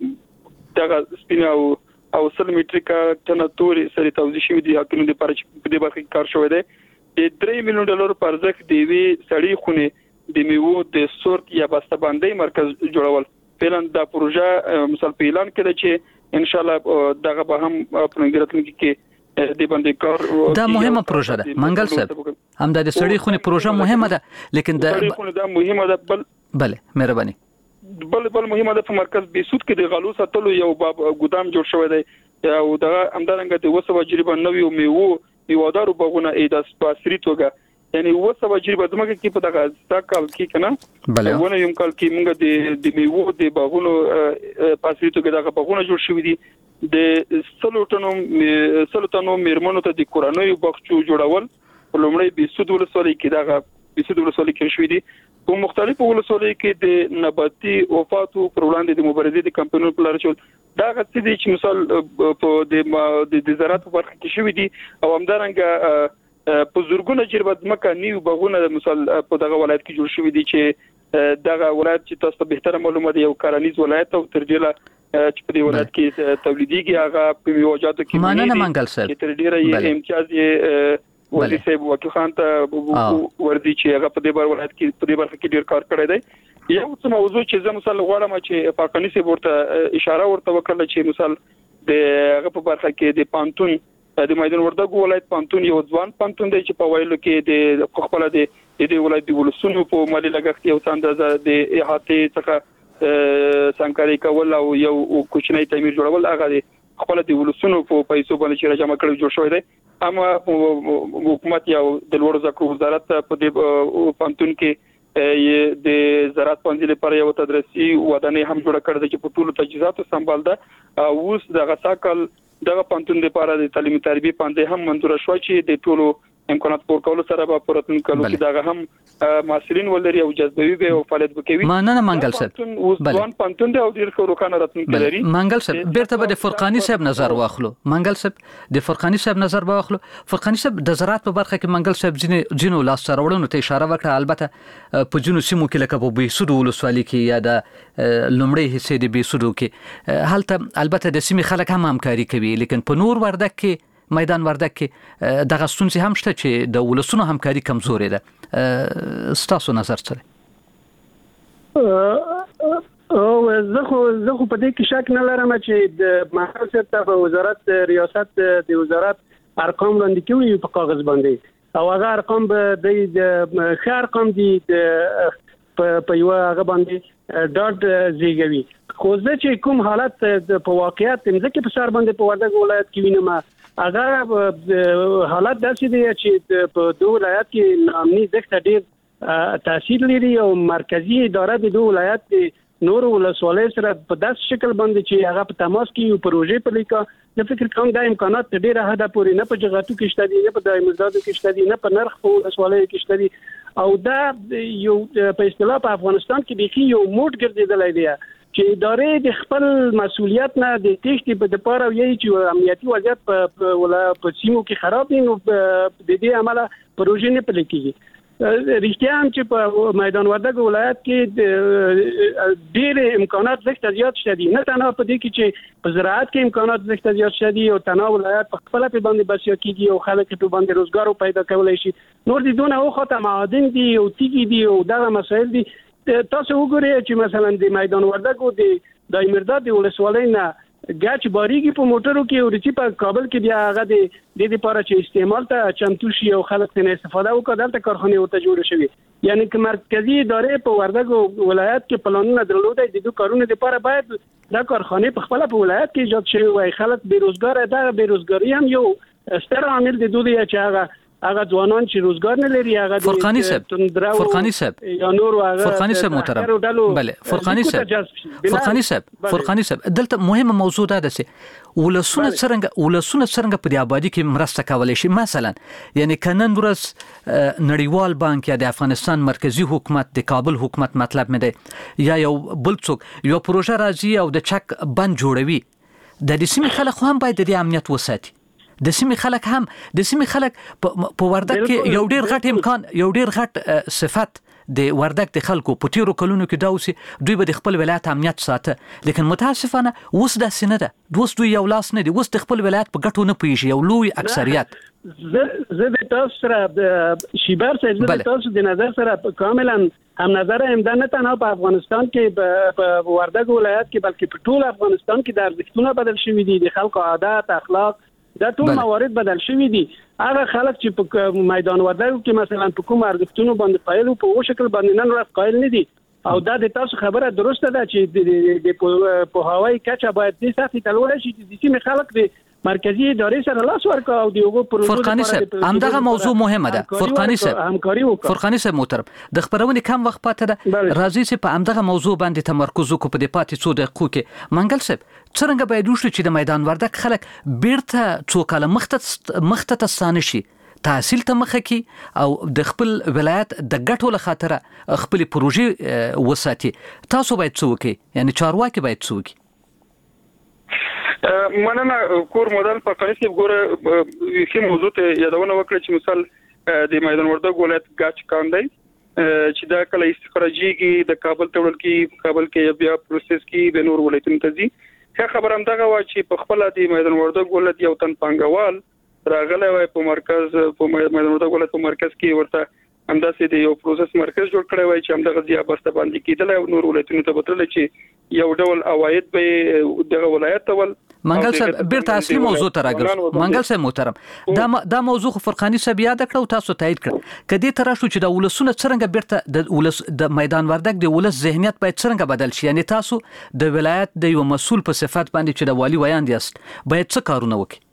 دغه سپینه او او سل میټریک ټنه توري سره توزیع شوی دی حقینو د لپاره چې په دې برخه کې کار شوی دی د درې میلیون ډالر په ارزښت د وی سړی خونه د میوو د سورت یا بسته‌بندۍ مرکز جوړول فعلا دا پروژه مثال په اعلان کړي چې ان شاء الله دغه به هم په انګلیسي کې د باندې کار دا مهمه پروژه ده منګل صاحب هم د سړی خونه پروژه مهمه ده لیکن د سړی خونه دا مهمه ده بل بله مهرباني بل بل مهمه ده په مرکز بیسود کې د غلو ساتلو یو ګودام جوړ شوی دی او دا همدارنګه د وسو وجربه نوې میوو میوادارو باغونه ایداس په سری توګه یعنی وسو وجربه دماغه کې په دغه ځکال کې کنه بله ونه یم کال کې موږ د د میوو د باغونو په سری توګه دغه باغونه جوړ شوی دي د سلوټنو سلوټنو میرمنو ته د کورانوي بخچو جوړول په لومړی بیسود ولسوالۍ کې دغه بیسود ولسوالۍ کې شوی دي په مختلفو ولسوالۍ کې د نباتي وفاتو پر وړاندې د مبارزې د کمپاینونو په لار چول دا غوښتي دي چې مثال په د د زراعت په برخه کې شوی دي او همدارنګه په زورګونه جربت مکه نیو باغونه مثال په دغه ولایت کې جوړ شوی دي چې دغه ولایت چې تاسو به تر معلومه دی یو کارانیز ولایت او تر ډیره چې په دې ولایت کې تولیديږي هغه په میوجاتو کې ماننه منګل صاحب تر ډیره یې امتیاز یې وزیر صاحب وکیل خان ته وردی چې هغه په دې بار ولایت کې په دې برخه کې ډیر کار کړی دی یو څه موضوع چې زه مثال غواړم چې پاکستاني صاحب ورته اشاره ورته وکړه چې مثال د هغه په برخه کې د پانتون د میدان وردګو ولایت پانتون یو ځوان پانتون دی چې په وایلو کې د خپل د دې ولایت د ولسونو په مالي لګښت یو څاندازه د احاطې څخه څنګه کول او یو کوچنی تعمیر جوړول هغه خپل د ولسونو په پیسو باندې چې راجمع کړو جوړ شوی دی اما حکومت یو د لوړ زکو وزارت په دې پانتون کې د زراعت پنځه لپاره یو تدریسي ودانۍ هم جوړ کړل چې په ټولو تجهیزاتو سمبال ده او اوس د غساکل دغه پانتون لپاره د تعلیم تربیه پنځه هم منظور شو چې د ټولو امکانات پور کول سره به پرتون کولو چې دغه هم مسؤلین ولري او جذبوي به او فعالیت وکوي ماننه منګل صاحب بله ځوان پانتون دی او ډیر روښانه راتلونکی لري منګل صاحب بیرته به د فرقانی صاحب نظر واخلو منګل صاحب د فرقانی صاحب نظر واخلو فرقانی صاحب د زراعت په برخه کې منګل صاحب جنې جنو لاس سرورونو ته اشاره وکړه البته په جنو سیمو کې لکه په بیسود ولسوالۍ کې یا د لومړی حصے د بیسود کې هلته البته د سیمې خلک هم همکاري کوي لیکن په نور وردک کې میدان وردک کې دغه ستونزې هم شته چې د ولسونو همکاري کمزورې ده ستاسو نظر څه دی او زه خو زه خو په دې کې شک نه لرم چې د محاسب ته وزارت ریاست د وزارت ارقام وړاندې کوي په کاغذ باندې او هغه ارقام به د ښه ارقام دي په یو هغه باندې ډاټ زیږوي خو زه چې کوم حالت په واقعیت مځکه په سر باندې په وردګ ولایت کې وینم هغه حالت داسې دی چې په دوه ولایت کې امنیت دغه ډیر تاثیر لري او مرکزی اداره د دوه ولایت نور ولسوالۍ سره په داس شکل باندې چې هغه په تماس کې یو پروژې په لیکه د فکر کوم د امکانات ډیر هدا پورې نه په جغاتو کې شته دي نه په دایمزادو کې شته دي نه په نرخ په ولسوالۍ کې شته دي او دا یو په اصطلاح په افغانستان کې بيخي یو موټ ګرځیدلای دی چې ادارې د خپل مسولیت نه د تېښتې په لپاره یی چې امنیتي وضعیت په ولا په سیمو کې خراب دي نو د دې عمله پروژې نه پلي کیږي رښتیا هم چې په میدان وردګ ولایت کې ډېر امکانات زیات زیات شته دي نه تنها په دې کې چې په زراعت کې امکانات زیات زیات شته دي او تنها ولایت په خپل په باندې بسیا کیږي او خلک په باندې روزګار پیدا کولای شي نور دي دونه او خاطر معادن دي او تیږي دي او دغه مسایل دي تاسو وګورئ چې مثلا د میدان وردګ د دایمرداد د ولسوالۍ نه ګاچ باریږي په موټرو کې او چې په کابل کې بیا هغه د د لپاره چې استعمال ته چمتو شي او خلک ته استفاده وکړي دلته کارخانه ورته جوړ شوی یعنی که مرکزی ادارې په وردګ ولایت کې پلانونه درلودای د دوه کارونو لپاره باید دا کارخانه په خپل په ولایت کې ایجاد شوی وای خلک بیروزګار ده بیروزګاری هم یو ستر عامل دی دوی چې هغه هغه ځوانان چې روزګار نه لري هغه فرقانی صاحب فرقانی صاحب یا نور هغه فرقانی صاحب محترم بله فرقانی صاحب فرقانی صاحب فرقانی صاحب دلته مهمه موضوع ده چې ولسونه څنګه ولسونه څنګه په دې آبادی کې مرسته کولای شي مثلا یعنی کنن ورځ نړیوال بانک یا د افغانستان مرکزی حکومت د کابل حکومت مطلب مې دی یا یو بل څوک یو پروژه راځي او د چک بند جوړوي د دې سیمې خلک هم باید د امنیت وساتي د سیمې خلک هم د سیمې خلک په وردګ کې یو ډیر غټ امکان یو ډیر غټ صفت د وردګ د خلکو په تیرو کلونو کې داوسي دوی به د خپل ولایت امنیت ساته لیکن متاسفانه اوس دا سینه ده دوست دوی یو لاس نه دي اوس د خپل ولایت په ګټو نه پیږي یو لوی اکثریت زه د تاسو سره شیبر صاحب زه د تاسو د نظر سره کاملا هم نظر هم نه تنها په افغانستان کې په وردګ ولایت کې بلکې په ټول افغانستان کې د ارزښتونو بدل شوي دي د خلکو عادت اخلاق دا ټول موارد بدل شوي دي هغه خلک چې په میدان وردګ کې مثلا په کوم ارزښتونو باندې قایل او په شکل باندې نن ورځ قایل نه دي او دا د تاسو خبره درسته ده چې د په هوایي کچه باید د سختي تلول شي چې د سیمې خلک د مرکزی ادارې سره لاس ورکړي او د یو پروژې فرقانی صاحب همدغه موضوع مهمه ده فرقانی صاحب همکاري وکړي فرقانی صاحب محترم د خبرونې کم وخت پاتې ده راځي چې په همدغه موضوع باندې تمرکز وکړو په دې پاتې څو دقیقو کې منګل صاحب څنګه باید وشي چې د میدان وردګ خلک بیرته څو کاله مخته مخته تستانه شي تحصیل ته مخه کی او د خپل ولایت د ګټو لخاطر خپل پروژې وساتي تاسو باید څه وکړي یعنی چارواکي باید څه وکړي مننه کور مودل په قریب ګوره چې موضوع ته یادونه وکړه چې مثال د میدان وردګ ولایت ګاچ کاندای چې دا کله استخراجيږي د کابل ته وړل کی کابل کې بیا پروسس کی د نور ولایتونو ته ځي ښه خبر هم دغه وا چې په خپل د میدان وردګ ولایت یو تن پنګوال راغلی وای په مرکز په میدان وردګ ولایت په مرکز کې ورته همداسې د یو پروسس مرکز جوړ کړی وای چې همدغه ځای بسته باندې کېدل او نور ولایتونو ته بتل چې یو ډول اواید به دغه ولایت ول منګل صاحب بیرته اصلي موضوع ته راګرځو منګل صاحب محترم دا دا موضوع فرقانی صاحب یاد کړو تاسو تایید کړ کدي تر شو چې د ولسونه څنګه بیرته د ولس د میدان وردګ د ولس ذهنیت باید څنګه بدل شي یعنی تاسو د ولایت د یو مسول په صفت باندې چې د والی ویاند یاست باید څه کارونه وکړي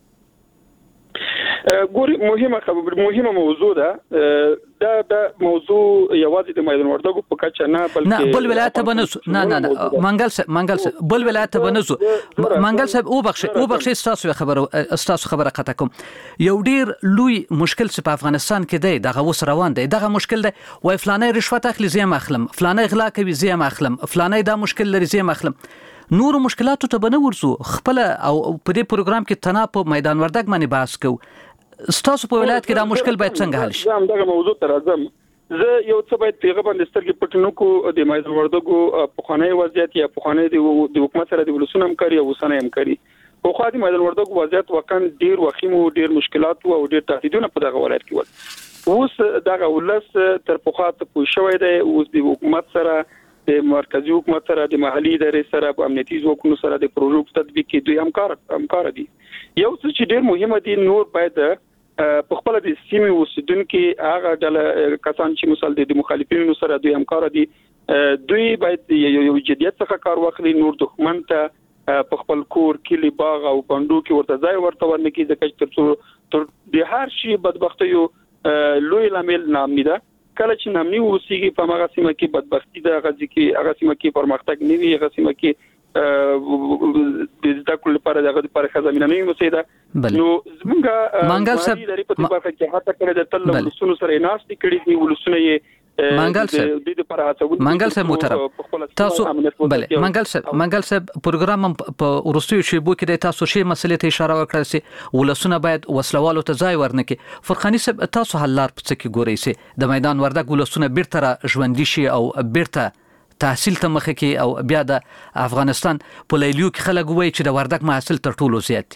ګوري مهمه خبره مهمه موضوع ده دا دا موضوع یوازې د میدان وردګ په کچه نه بلکې نه بل ولایت ته بنسو نه نه نه منګل صاحب منګل صاحب بل ولایت ته بنسو منګل صاحب او بخښ او بخښ تاسو خبره تاسو خبره قطع کوم یو ډیر لوی مشکل چې په افغانستان کې دی دغه وس روان دی دغه مشکل دی وای فلانه رشوت اخلي زیم اخلم فلانه غلا کوي زیم اخلم فلانه دا مشکل لري زیم اخلم نور مشکلاتو ته بنه ورسو خپل او په دې پروګرام کې تنه په میدان وردګ باندې بحث کو ستاسو په ولایت کې دا مشکل باید څنګه حل شي زه هم دغه موضوع ته راځم زه یو څه باید پیغه باندې سترګې پټنو کو د میدان وردګ په خانه وضعیت یا په خانه د حکومت سره د ولسونو همکاري او وسنه همکاري په خو د میدان وردګ وضعیت وکړ ډیر وخیم او ډیر مشکلات او ډیر تهدیدونه په دغه ولایت کې ول اوس دغه ولس تر پخاطه پوه شوی دی اوس د حکومت سره د مرکزی حکومت سره د محلي ادارې سره په امنیتي ځواکونو سره د پروژو تطبیق کې دوی همکار همکار دي یو څه چې ډیر مهمه دي نور باید په خپل د سیمې اوسیدونکو هغه ډله کسان چې مثال د مخالفینو سره دوی همکار دي دوی باید یو جديت څخه کار واخلي نور دښمن ته په خپل کور کلی باغ او بندو کې ورته ځای ورته ورنکې ځکه چې تر د هر شي بدبختی یو لوی لامل نامنی ده کله چې نامنی اوسېږي په هغه سیمه کې بدبختی ده هغه ځکه هغه سیمه کې پرمختګ نه وي هغه سیمه کې د زده کړو لپاره دغه لپاره خزمینه نه مسیده نو زمونږه منګل صاحب په دې برخه کې هڅه کړې ده تل ولسونو سره ناشتي کړې دي ولسونه یې منګل صاحب د دې لپاره هڅه منګل صاحب محترم تاسو بله منګل صاحب منګل صاحب پروګرام په ورستیو شیبو کې د تاسو شی مسلې ته اشاره وکړه چې ولسونه باید وسلوالو ته ځای ورنکې فرقانی صاحب تاسو حل لار په څه کې ګورئ چې د میدان وردګ ولسونه بیرته ژوندۍ شي او بیرته تحصیل ته مخه کې او بیا د افغانستان په لیلیو کې خلک وایي چې د وردګ محصول تر ټولو زیات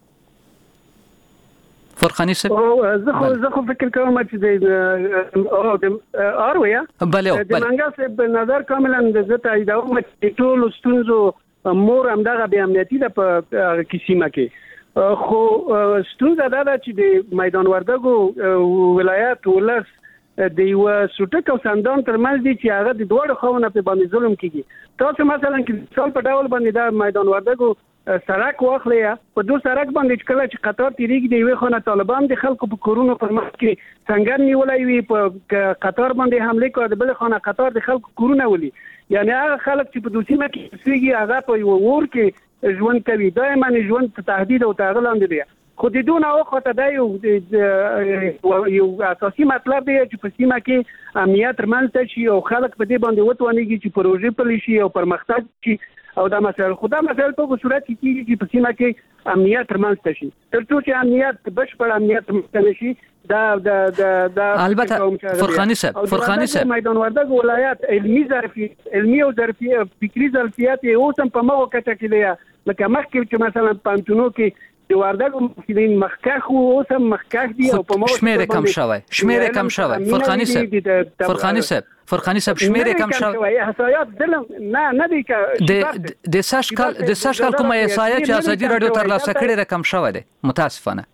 فرقانی صاحب زه خو زه خو فکر کوم چې د او د ارویا بله د منګل صاحب نظر کاملا د زه تاییدوم چې ټول ستونزو مور هم دغه بیا امنیتي ده په کیسیمه کې خو ستونزه دا ده چې د میدان وردګ ولایت ولس د یو سټک او سندان ترمنځ دي چې هغه د دوه خواونه په باندې ظلم کیږي تاسو مثلا کې څول په ډول باندې دا میدان وردګو سړک واخلي په دوه سړک باندې کله چې قطار تیریږي د یو خونه طالبان د خلکو په کورونو پر مخ کې څنګه نیولای وي په قطار باندې حمله کوي د بل خونه قطار د خلکو کورونه ولي یعنی هغه خلک چې په دوسیمه کې سویږي هغه په یو ور کې ژوند کوي دائما ژوند ته تهدید او تغلاند دي خو د دونه وخت دا یو یو اساسي مطلب دی چې په سیمه کې امنیت رامنځته شي او خلک په دې باندې وتوانيږي چې پروژې پلي شي او پرمختګ شي او دا مسایل خو دا مسایل په صورت کې کیږي چې په سیمه کې امنیت رامنځته شي ترڅو چې امنیت بشپړ امنیت رامنځته شي دا دا دا البته فرخانی صاحب فرخانی صاحب میدان وردګ ولایت علمي ظرفیت علمي او ظرفیت فکری ظرفیت یو سم په مغو کټه کې دی لکه مخکې چې مثلا پانتونو کې د وردګ مسلمان مخکخ او اوسم مخکخ دی او په مو شمیر کم شوی شمیر کم شوی فرخانی صاحب فرخانی صاحب فرخانی صاحب شمیر کم شوی احصایات ظلم نه نه دی د د ساشکال د ساشکال کومه احصایه چې ازادي رادیو تر لاسه کړي رقم شوی دی متاسفانه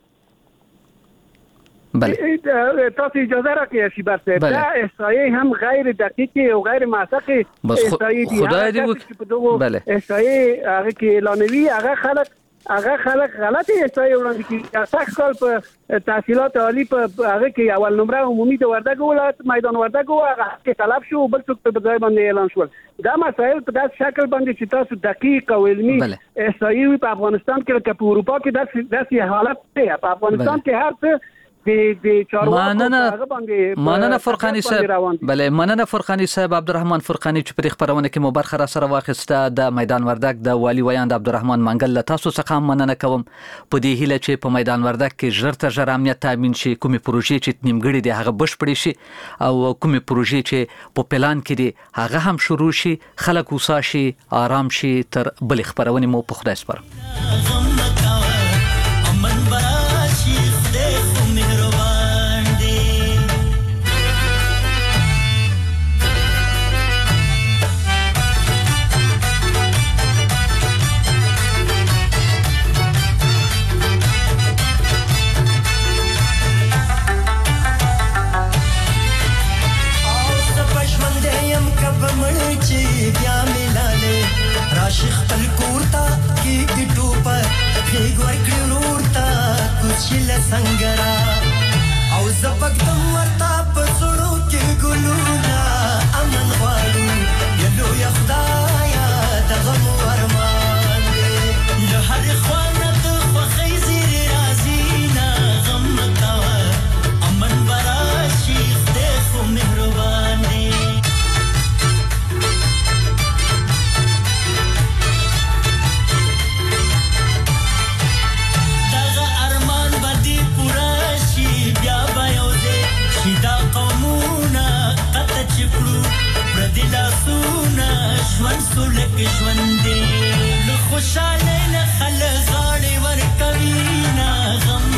بله تاسو اجازه راکړئ چې بس دا احصایه هم غیر دقیقه او غیر موثقه احصایه دي خدای دې وکړي بله احصایه هغه کې اعلانوي هغه خلک هغه خلک غلطي احصایه وړاندې کوي تاسو کال په تحصیلات عالی په هغه کې اول نمره عمومي د وردګ ولایت میدان وردګ هغه کې طلب شو بل څوک په ځای باندې اعلان شول دا مسایل په داسې شکل باندې چې تاسو دقیق او علمي احصایه په افغانستان کې په اروپا کې داسې داسې حالت دی په افغانستان کې هر څه د د چارواکو مننه فرخانی صاحب بله مننه فرخانی صاحب عبدالرحمن فرخانی چې په خبرونه کې مو برخه را سره واخیسته د میدان وردګ د والی ویاند عبدالرحمن منګل له تاسو څخه مننه کوم په دې هیله چې په میدان وردګ کې ژر تر ژره امنیت تامین شي کومې پروژې چې نیمګړې دي هغه بشپړې شي او کومې پروژې چې په پلان کې دي هغه هم شروع شي خلک وسا شي آرام شي تر بل خبرونه مو په خدای سپارم شیخ خپل کورتا کې د ټوپر خېګ ورکړي ورورتا کوچل څنګه او زپک دم ورتا په سړو کې ګلونا امن غواړو یلو یا خدایا دغه ورمان دې له هر خوانه د خوخي زیر رازینا غم تا امن برا شیخ دې خو مهربان دې لاسونه ژوند سولک ژوند دی له خوشاله نه خل غاړي ورکوي نه غم